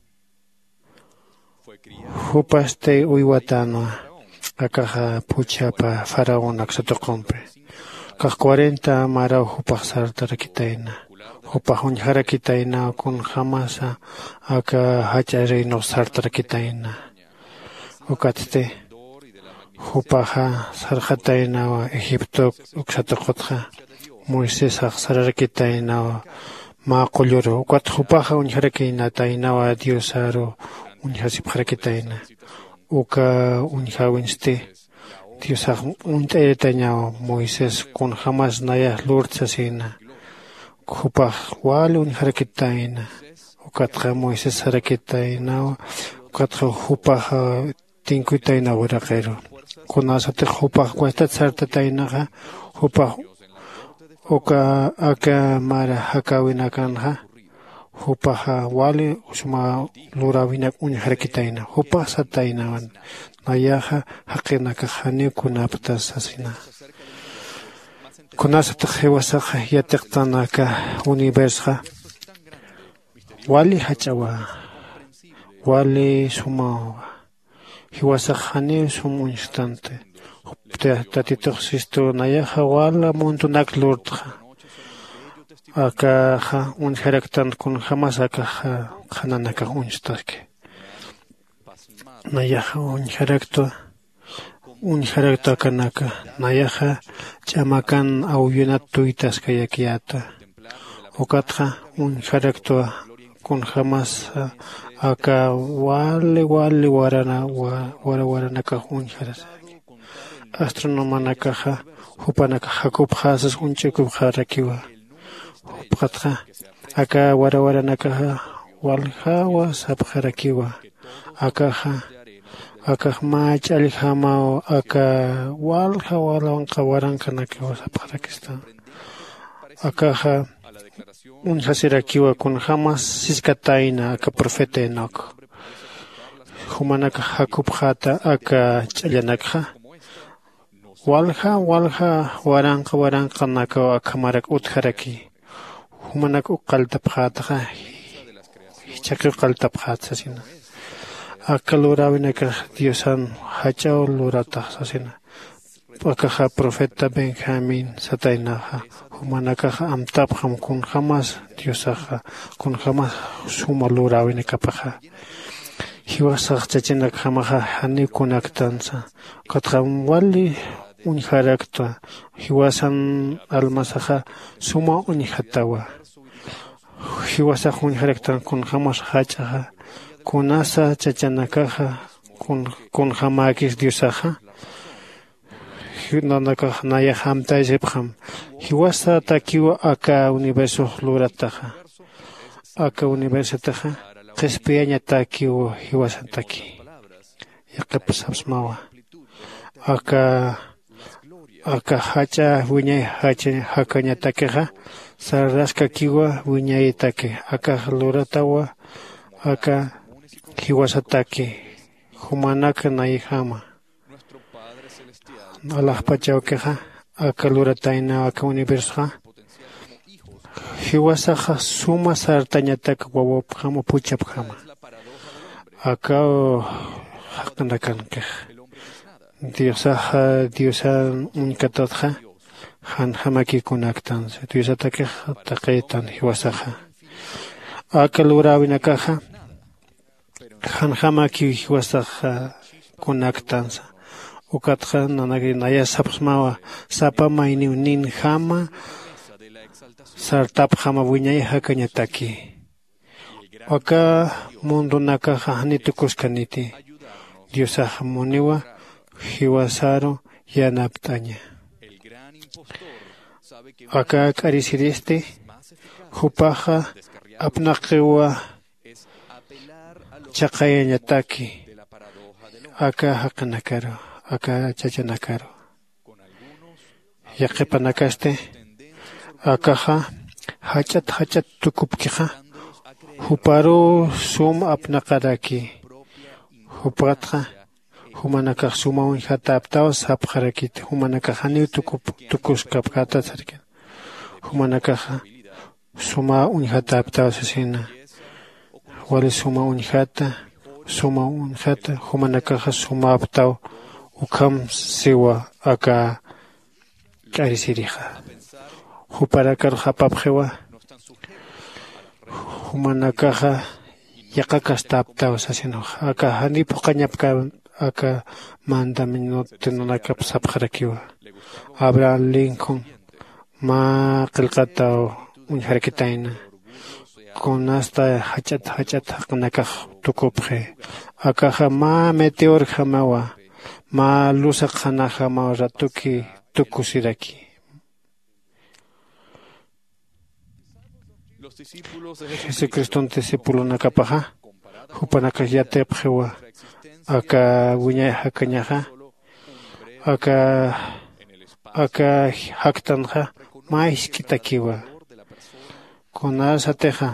Hupaste uiwatano akaja puchapa faraón aksotokompe. Kaj 40 mara hupaj sartarakitaina. Hupaj unjarakitaina kun jamasa aka hacharino sartarakitaina. Ukatste hupaja sarjataina Egipto uksatokotja. Moisés sartarakitaina ma koloro. Ukat hupaja unjarakina taina diosaro unjasipjarakitaina. Uka unjawinste. Dios untañao Moisés con jamás naya lurtsasina. Kupah wal unjarakitaina. Ukatra Moisés harakitaina. Ukatra hupah tinkutaina urakero. Kunasate hupah cuesta sartataina. Hupah oka aka mara hakawinakanja. Hupah wali usma lurawinak unjarakitaina. Hupah satainawan. Nayaja hakinaka hani kunaptas asina. Kunasata hewasaja yatektanaka universa. Wali hachawa. Wali sumawa. Hiwasajani sum instante. Tatitoxisto nayaja wala montunak lurtja. Akaja unjaraktan kun jamas akaja hananaka unstake. Nayaja unjarakto kanaka. Nayaja chamakan auyunat tuitas kayakiata. Okatja unjarakto kun jamas aka wale warana ka unjaras. Astronomanakaja hupanaka Jacob hasas unchikub harakiwa. Hupatja aka warawanakaja walhawa sabharakiwa. Akaja mach alijamao aka walha walanka waranka nakiwasa Pakistan. Akaja unhasirakiwa kun jamas siskataina aka profeta Enoch. Humanaka Jacob hata aka chayanakja. Walha waranka naka akamarak utharaki. Humanak uqaltapjataja. Hichaki uqaltapjatasina. Akalurawinaka Diosan hachao lurata sasina. Akaja profeta Benjamín satainaja. Humanakaja amtapjam kun jamas Diosaja. Kun jamas suma lurawinaka paja. Hiwasaj chachinak jamaja hanikunaktansa. Katjam wali unjarakta. Hiwasan almasaja suma unjatawa. Hiwasaj unjaraktan kun jamas hachaja. Kunasa chachanakaja kun jamakis Diosaja. Naya hamta jepjam. Hiwasa takiwa aka universo lurataja. aka universitaja qespiaña taki o hiwasan taki yaqipasabs mawa aka hacha wiñay hakaña takiqa sarrasqa kiwa wiñay taki aka luratawa aka hiwasataki humanaka naihama Allah pachawkiqa aka luratayna aka universoqa hiwasaqa suma sartañataka wawapaqama puchapaqama aka haqnakankiq Diosan unikatotqa hanhamakikunaktan Diosatakiq taqaytan hiwasaqa aka lurawinakaqa hanhamaki hiwasaqa kunaktansa ukatqa nanaki naya sapsmawa sapamayni nin hama sartap hama wiñay hakañataki aka mundo nakaqa hanitukuskaniti Diosaqa muniwa hiwasaro yanaptaña aka k'arisiriste hupaqa apnaqiwa chaqayañataki aka haqanakaro aka chachanakaro yaqipanakaste akaqa hachat tukupkiqa huparo sum apnaqaraki hupatqa humanakaq suma uñhata aptawas hapqarakit humanakaq hani tukuskapkata sarkin humanakaq suma uñhata aptawas asina wali suma uñhata humanakaq suma aptaw ukham siwa aka k'arisiriqa huparakar hapapqiwa humanakaq yaqakasta aptawas asina aka hanipu qañapka aka mandaminutinunakapas hapqarakiwa Abraham Lincoln ma qillqata uñharkitayna kunasta hachat haqnakaq tukupqi akaqa ma meteor hamawa ma lusaq hana hamawa ratuki tukusiraki Jesucristo discípulo nakapaqa hupanakaq yataypqiwa aka wiñay hakañaqa aka haktanqa maiskitakiwa kunasatiqa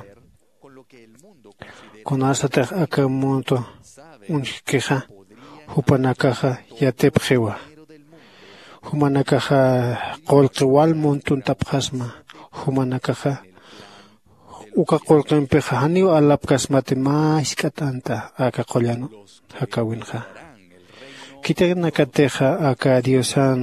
aka mundo unkiqa hupanakaqa yataypqiwa humanakaqa qullqi walmuntuntapqasma humanakaqa uka qullqinpiqa haniwa alapkasmati maiskatanta aka qullano hakawinqa kitanakatiqa aka Diosan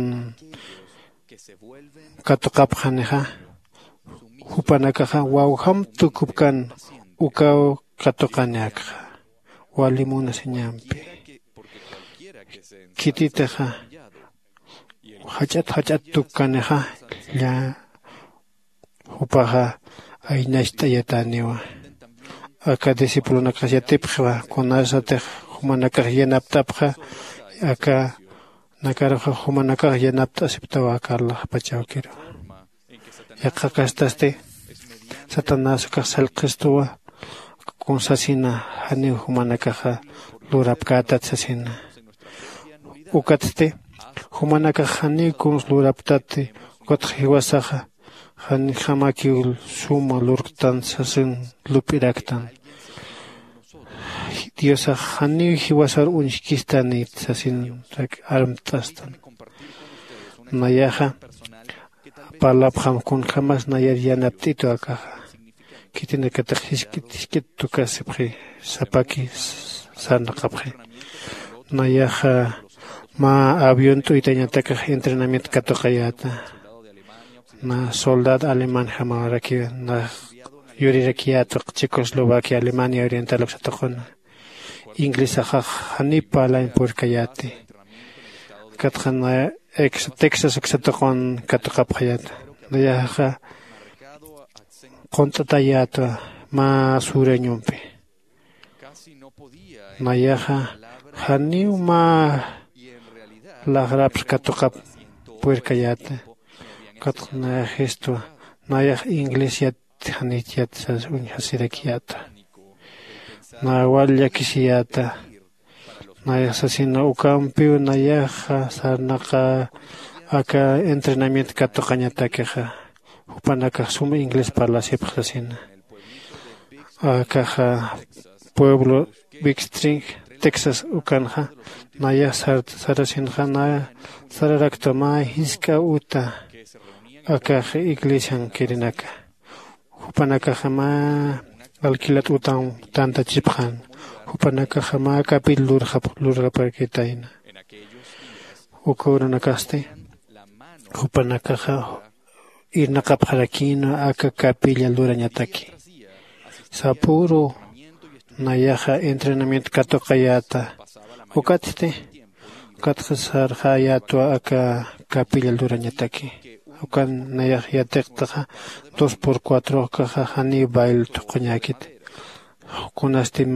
katuqapqaniqa hupanakaqa wawham tukupkan ukaw katuqaniaqqa walimuna siñampi kititaqa hachat tukkaniqa lla hupaqa aynashta yataniwa aka discípulonaqa yatipqiwa kunasatiq humanakaq yanaptapqa aka nakaraqa humanakaq yanapta aceptawa aka Allah pachawkiro yaqaqastaste Satanasqa salqistuwa kunsasina hani humanakaqa lurapkata sasina ukatste humanakaq hani kuns luraptati ukatqa hiwasaqa hani hamaki suma lurqtan sasin lupiraktan Diosa hani hiwasar unchkistani sasin armtastan nayaqa palapqam kun jamás nayar yanaptito akaqa kitinakataq hiskit tukasipqi sapaki sanaqapqi nayaqa ma avión tuytañataqaq entrenamiento katuqayata na soldado alemán hamaraki na yuriraki Checoslovaquia Alemania Oriental oxataqona inglesa haq hanipa alain purkayati katqana Texas oxataqon katuqapqayata nayaqa qontatayata ma sureñumpi nayaqa haniu ma lagraps katuqap purkayata katqana gesto nayaqa inglés haniyat sas unhasirakiyata na walya kisiyata na yasasina ukampiu na yaja sarnaqa aka entrenamiento katoqañata keja upanaka suma inglés parlasipaq sasina akaja pueblo Big Spring Texas ukanja na ya sarasinja na sararakta hiska uta akaja iglesia kirinaka upanaka jama alquilat utan tanta chipjan upanaka jama kapil lurja parkitaina ukoranakaste upanaka irnaqapjarakina aka kapilla lurañataki sapuro nayaja entrenamiento katoqayata ukatste katjasarjayato aka kapilla lurañataki ukan nayaj yateqtaqa 2x4 kaja hani bail toqoñakit kunaste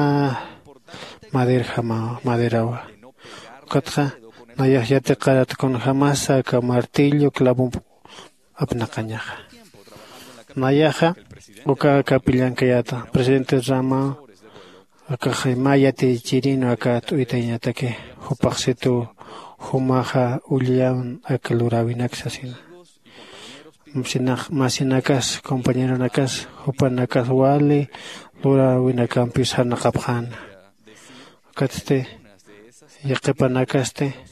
maderawa ukatja nayaj yateqarat con jamás aka martillo clavo apnaqañaja nayaja uka kapillankayata presidente Rama aka mayate chirino aka tuitañatake hupaqsitu humaja ullian aka lurawinaksasina masinakas compañero nakas hupanakas wale lurawinakampis hanaqapjan katste yaqepanakaste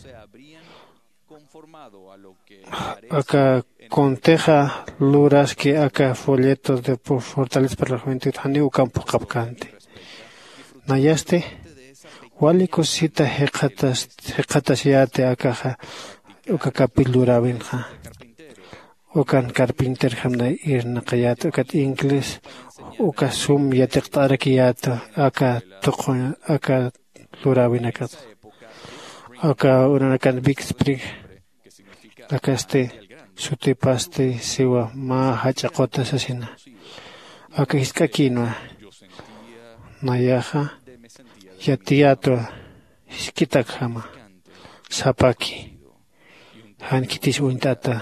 aka conteja luras que acá folletos de fortaleza para la juventud hani ukampo kapkante nayaste wali cosita heqatas yate akaja uka kapilura benja ukan carpinter hamna irna qayat ukat inglés uka sum yateqtarakiyata aka toqo aka lurabenakat aka unanakan Big Spring akaste sutipaste siwa hachaqota sasina aka hiskakina nayaja yatiato hiskitak hama sapaki hankitis untata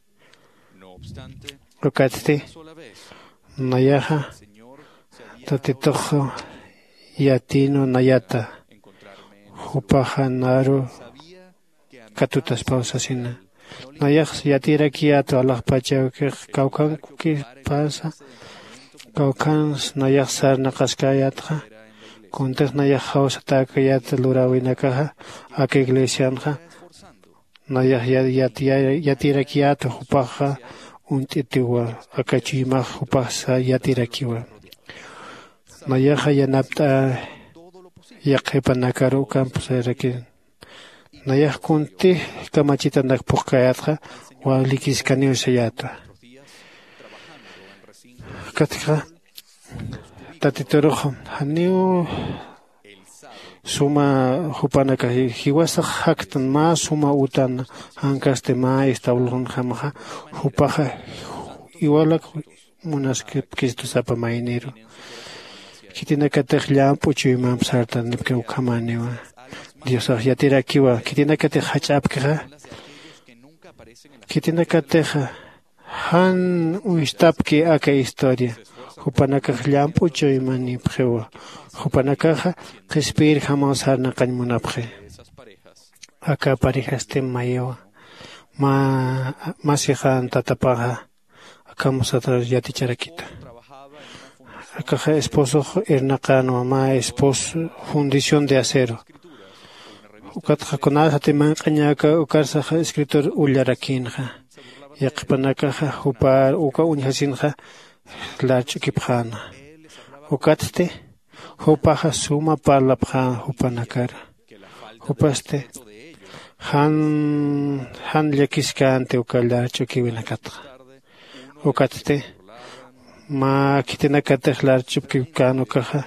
ukatste nayaja tatitojo yatino nayata hupaja naru katutas pausasina nayax yatira kiato alaq pacha kaukan ki pasa kaukans nayax sarna qaskayatqa kuntas nayax hawsata kayat lurawinakaja aka iglesianja nayax yatira kiato hupaja untitiwa aka chimaj hupasa yatira kiwa nayaja yanapta yaqipanakaru kampusaraki nayaj kunti kamachita nakpuqkayatqa walikiskanio sayata katka tatitorujo haniu suma hupanaka hiwasaq haktan suma utan hankaste establon jamaja hupaja igualak munaskipkistu sapa mainero kitinakataj llampu chuyman sarta nipke ukamaniwa Dios yatirakiwa kitinakataj hachapkaja kitinakataj han uistapki aka historia hupanakaj llampu chuyman nipjewa hupanakaja qespir jamás harna qañmunapje aka parejaste mayowa masijan tatapaja akamusata yaticharakita akaja esposo ernaqano esposo fundición de acero ukatja konal hatiman qañaka ukarsaja escritor ullarakinja yaqpanakaja hupar uka unhasinja lachukipjana ukatte hupaja suma parlapja hupanakara hupaste han llakiskante ukallarchukiwinakatqa ukatte kitinakataj larchupkikanukaja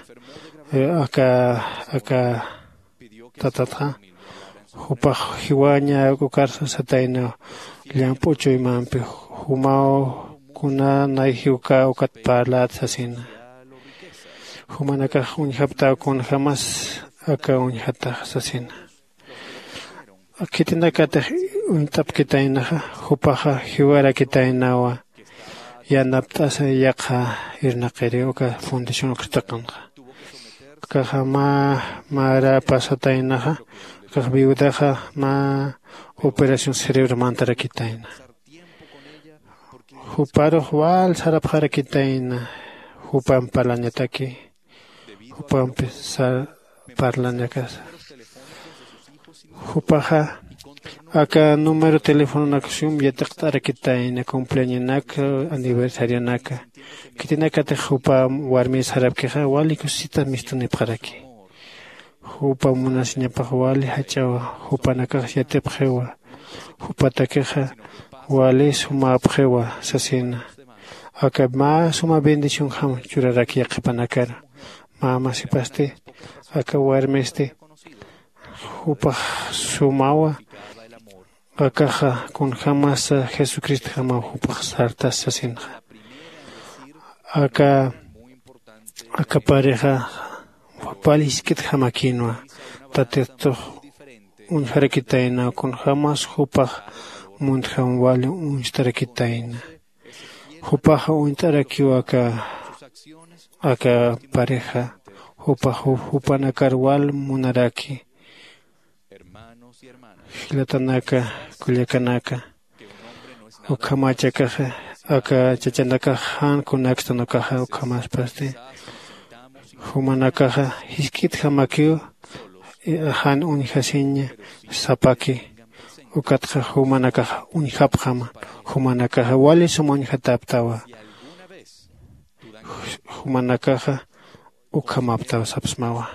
aka tatatja hupaj hiwaña ukarsa sataina llampuchuymanpi humao kuna nayhiuka ukat parlat sasina humanakaj unhapta kun jamás aka unhata sasina kitinakataj untapkitainaja hupaja hiwara kitainawa yanaptasa yaqa irnaqiri uka fundación qtaqanqa kaja mara pasatainaja kaja viudaja operación cerebro mantarakitaina huparo wal sarapharakitaina hupan palañataki hupan parlañakas hupaja acá número teléfono nakusum yataqtarakitaina cumpleaños aniversario naka kitinaka te hupa warmi sarapkeja wali kusita mistuni paraki hupa munasiñapaq wali hachawa hupanaka yatepjewa hupatakeja wali sumapjewa sasina acá suma bendición ham churaraki yaqipanakara mama sipaste acá warmeste hupa sumawa acá con jamás Jesucristo jamás hupa sartas sasina acá pareja paliskit jamakinwa tateto un harakitaina con jamás hupa mundham wali un starakitaina hupa un tarakiwa acá pareja hupa nakarwal munaraki hilatanaka kulyakanaka ukamachaka acá chachanaka han kunakstanaka ukamas paste humanaka hiskit hamakio han unhasinya sapaki ukatja humanaka unhapjama humanaka wali sumon hataptawa humanaka ukamaptawa sapsmawa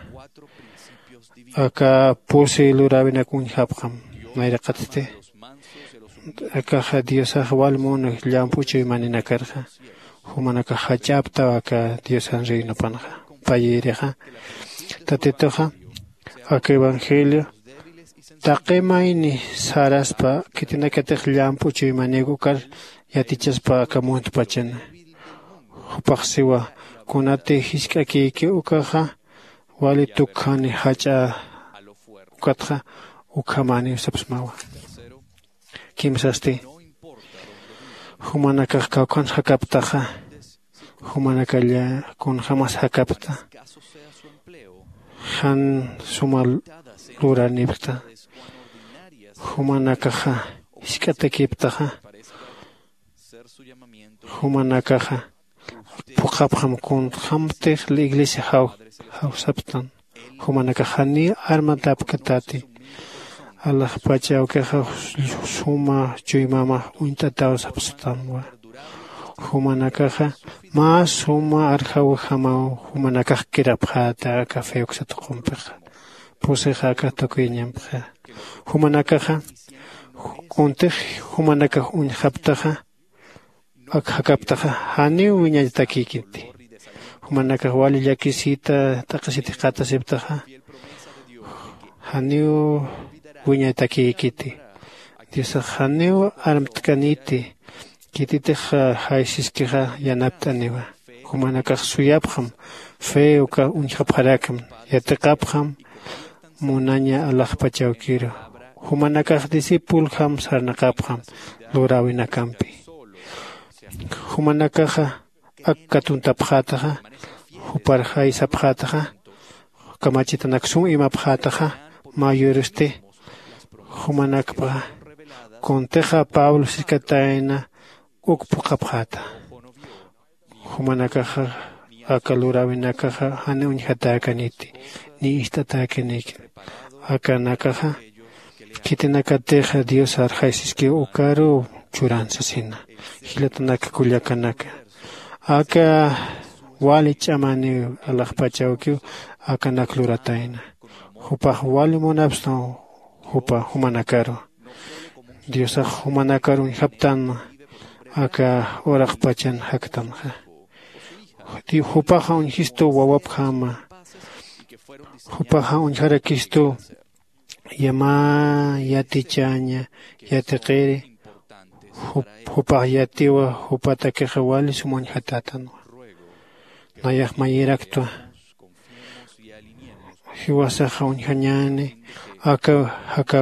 acá puse lurabina kunhapjam nairaqatste acá Dios wal mono llampucho manina karja humanaka hachapta acá Dios reino panja payereja tatetoja acá evangelio taqemaini saraspa kitinaka te llampucho manigo kar yatichaspa acá monto pachana hupaqsiwa kunate hiskaki ke ukaja wali tukhani hacha ukatja ukamani sapsmawa kimsasti humanaka kaukan hakaptaja humanaka ya kun jamas hakapta han sumal lura nipta humanaka iskatakiptaja humanaka puqapjam kun hamte la iglesia haw saptan humanaka hani armatapkatati Allah pachao que suma chuimama untataos abstamwa humanakaja más suma arjau jamao humanakaj kirapjata café oxatoqompeja puseja katoquiñampja humanakaja kuntej humanakaj unjaptaja akjakaptaja hani uñaytakikinti humanakaj wali yakisita taqasiti qatasiptaja hani Wiña taki kiti. Dios haneo armtkaniti. Kitite haisiskiha yanaptaniwa. Humanaka suyabham. Feo ka unjapharakam. Yatekabham. Munanya Allah pachaukiro. Humanaka disipulham sarnakabham. Lurawinakampi. Humanaka akkatuntapkhataha. Huparha isapkhataha. Kamachitanaksum imapkhataha. Mayuruste. Humanakpa conteja Pablo sikataina ukpukapjata humanakaja akalurawinakaja hane unjatakaniti ni istatakaniki akanakaja kitinakateja Dios arjaisiski ukaru churansasina hilatanaka kulyakanaka aka wali chamani alajpachauki akanaklurataina hupaj wali monapsno hupa humanakaro Dios humanakaro haptan aka oraq pachan haktan ti hupaja unhisto wawapjama hupaja unharakisto yama yatichaña yatiqiri hupaj yatiwa hupatakeja wali sumon hatatan nayaq mayiraktua hiwasaja unhañani aka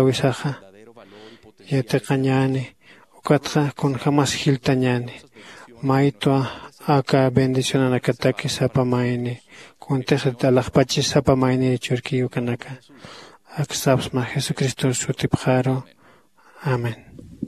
hakawisaja yatiqañani ukatja kun jamás hiltañani Maito acá bendición a Nakataki Sapamaini. Conteja de la Pachi Sapamaini Churki Ukanaka. Aksabs ma Jesucristo Sutipjaro. Amén.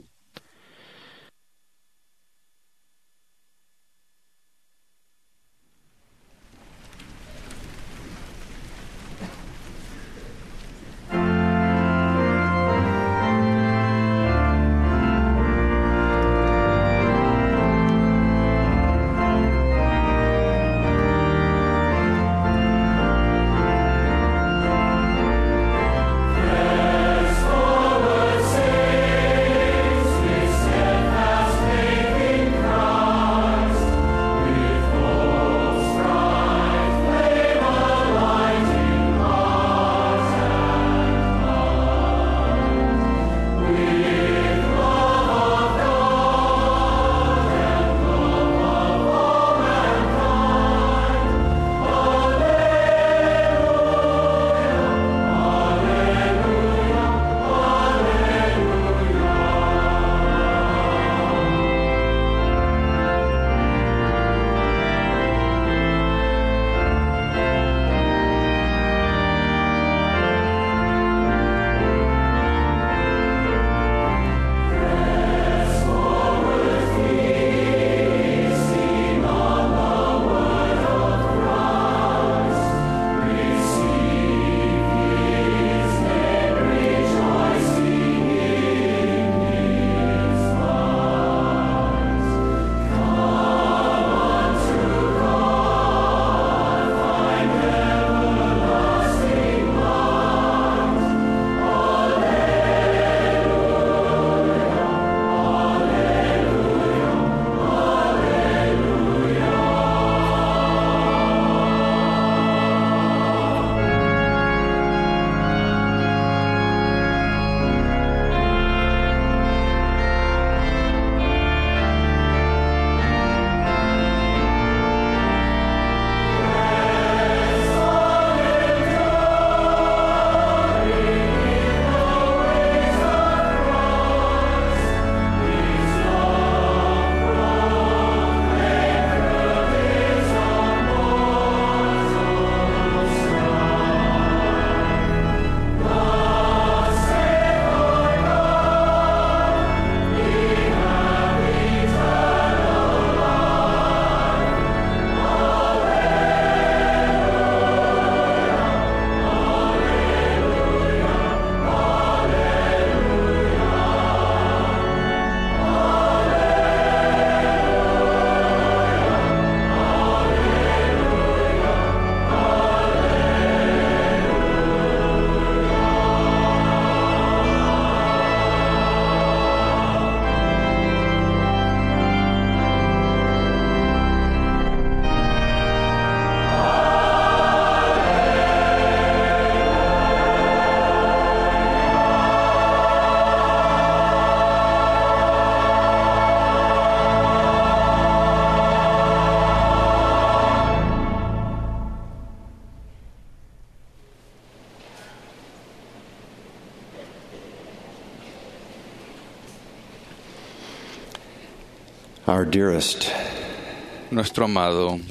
Our dearest, nuestro amado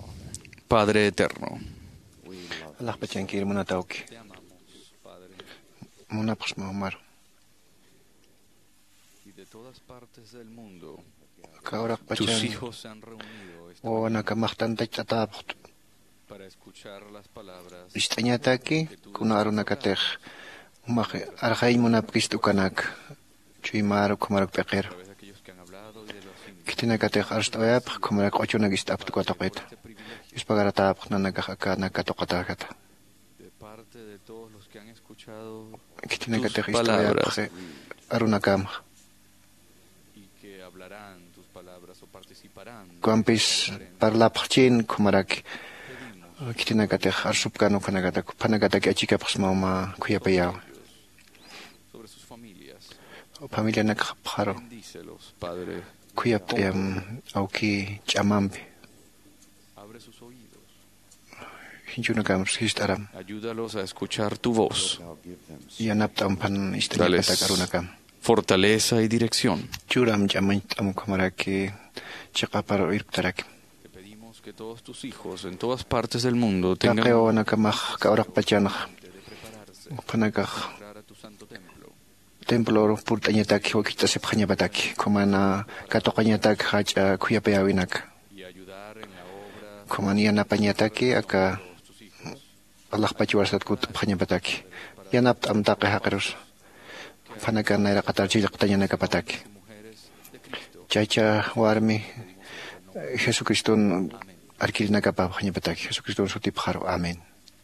Padre eterno. Allah pachankir munatauki. Munapas mahumar. Y de todas partes del mundo, tus hijos se han reunido para escuchar las palabras Istañataki kunarunakatej. Umaje arjay munapkistu kanak. Chuimaru kumarak peker. Kitinakatej arstoyap kumarak ochunagist aptukwatoqueta. Ispagarataap nanakaka nakatoqatakata. de parte de todos los que han escuchado Kitinakatej tus palabras istoyap arunakam. y que hablarán tus palabras o participarán. Kuampis parlapchin kumarak. Kitinakatej arsupkanu kanakata panakataki achikapx mauma kuyapayao. Sobre sus familias. Familia nakapjaro. Bendícelos, Padre. Kuyap auki chamampi. Abre sus oídos. Hinchunakam histaram. Ayúdalos a escuchar tu voz. Yanaptam pan Dales istañakatak arunakam. fortaleza y dirección. Te pedimos que todos tus hijos en todas partes del mundo tengan que prepararse a tu santo templo. Templo purtañataki wakita sepjañapataki komana katoqañataki hacha kuyapayawinak Y ayudar en la obra komani yanapañataki aka alaqpachiwarsatku pjañapataki yanap amtaqi haqirus fanaka naira qatarchillaqtañanakapataki chaycha warmi Jesucristun arkirinakapa pjañapataki Jesucristun sutipqaru amén.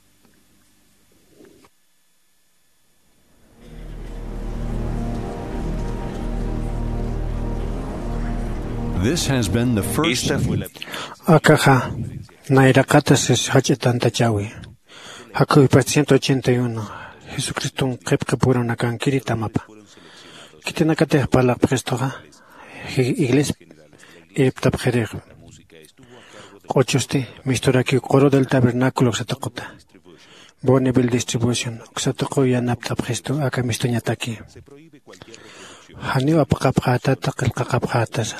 This has been the first. Akaja, Nairakatas es Hachetantachawi. Haku 181. Jesucristo un Kepkapura Nakankiri Tamapa. Kitenakate Palak Prestoga. Iglesia Irptapjerer. Ochoste, Mistoraki Coro del Tabernáculo Xatokota. Bonneville Distribution. Xatoko Yanapta Presto, Aka Mistoñataki. Haniwa Pakapata Takilkakaphatas.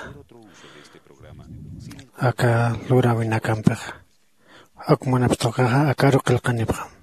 Aka lura wina kamper. Ak manapstokaha akaru kalkanibra.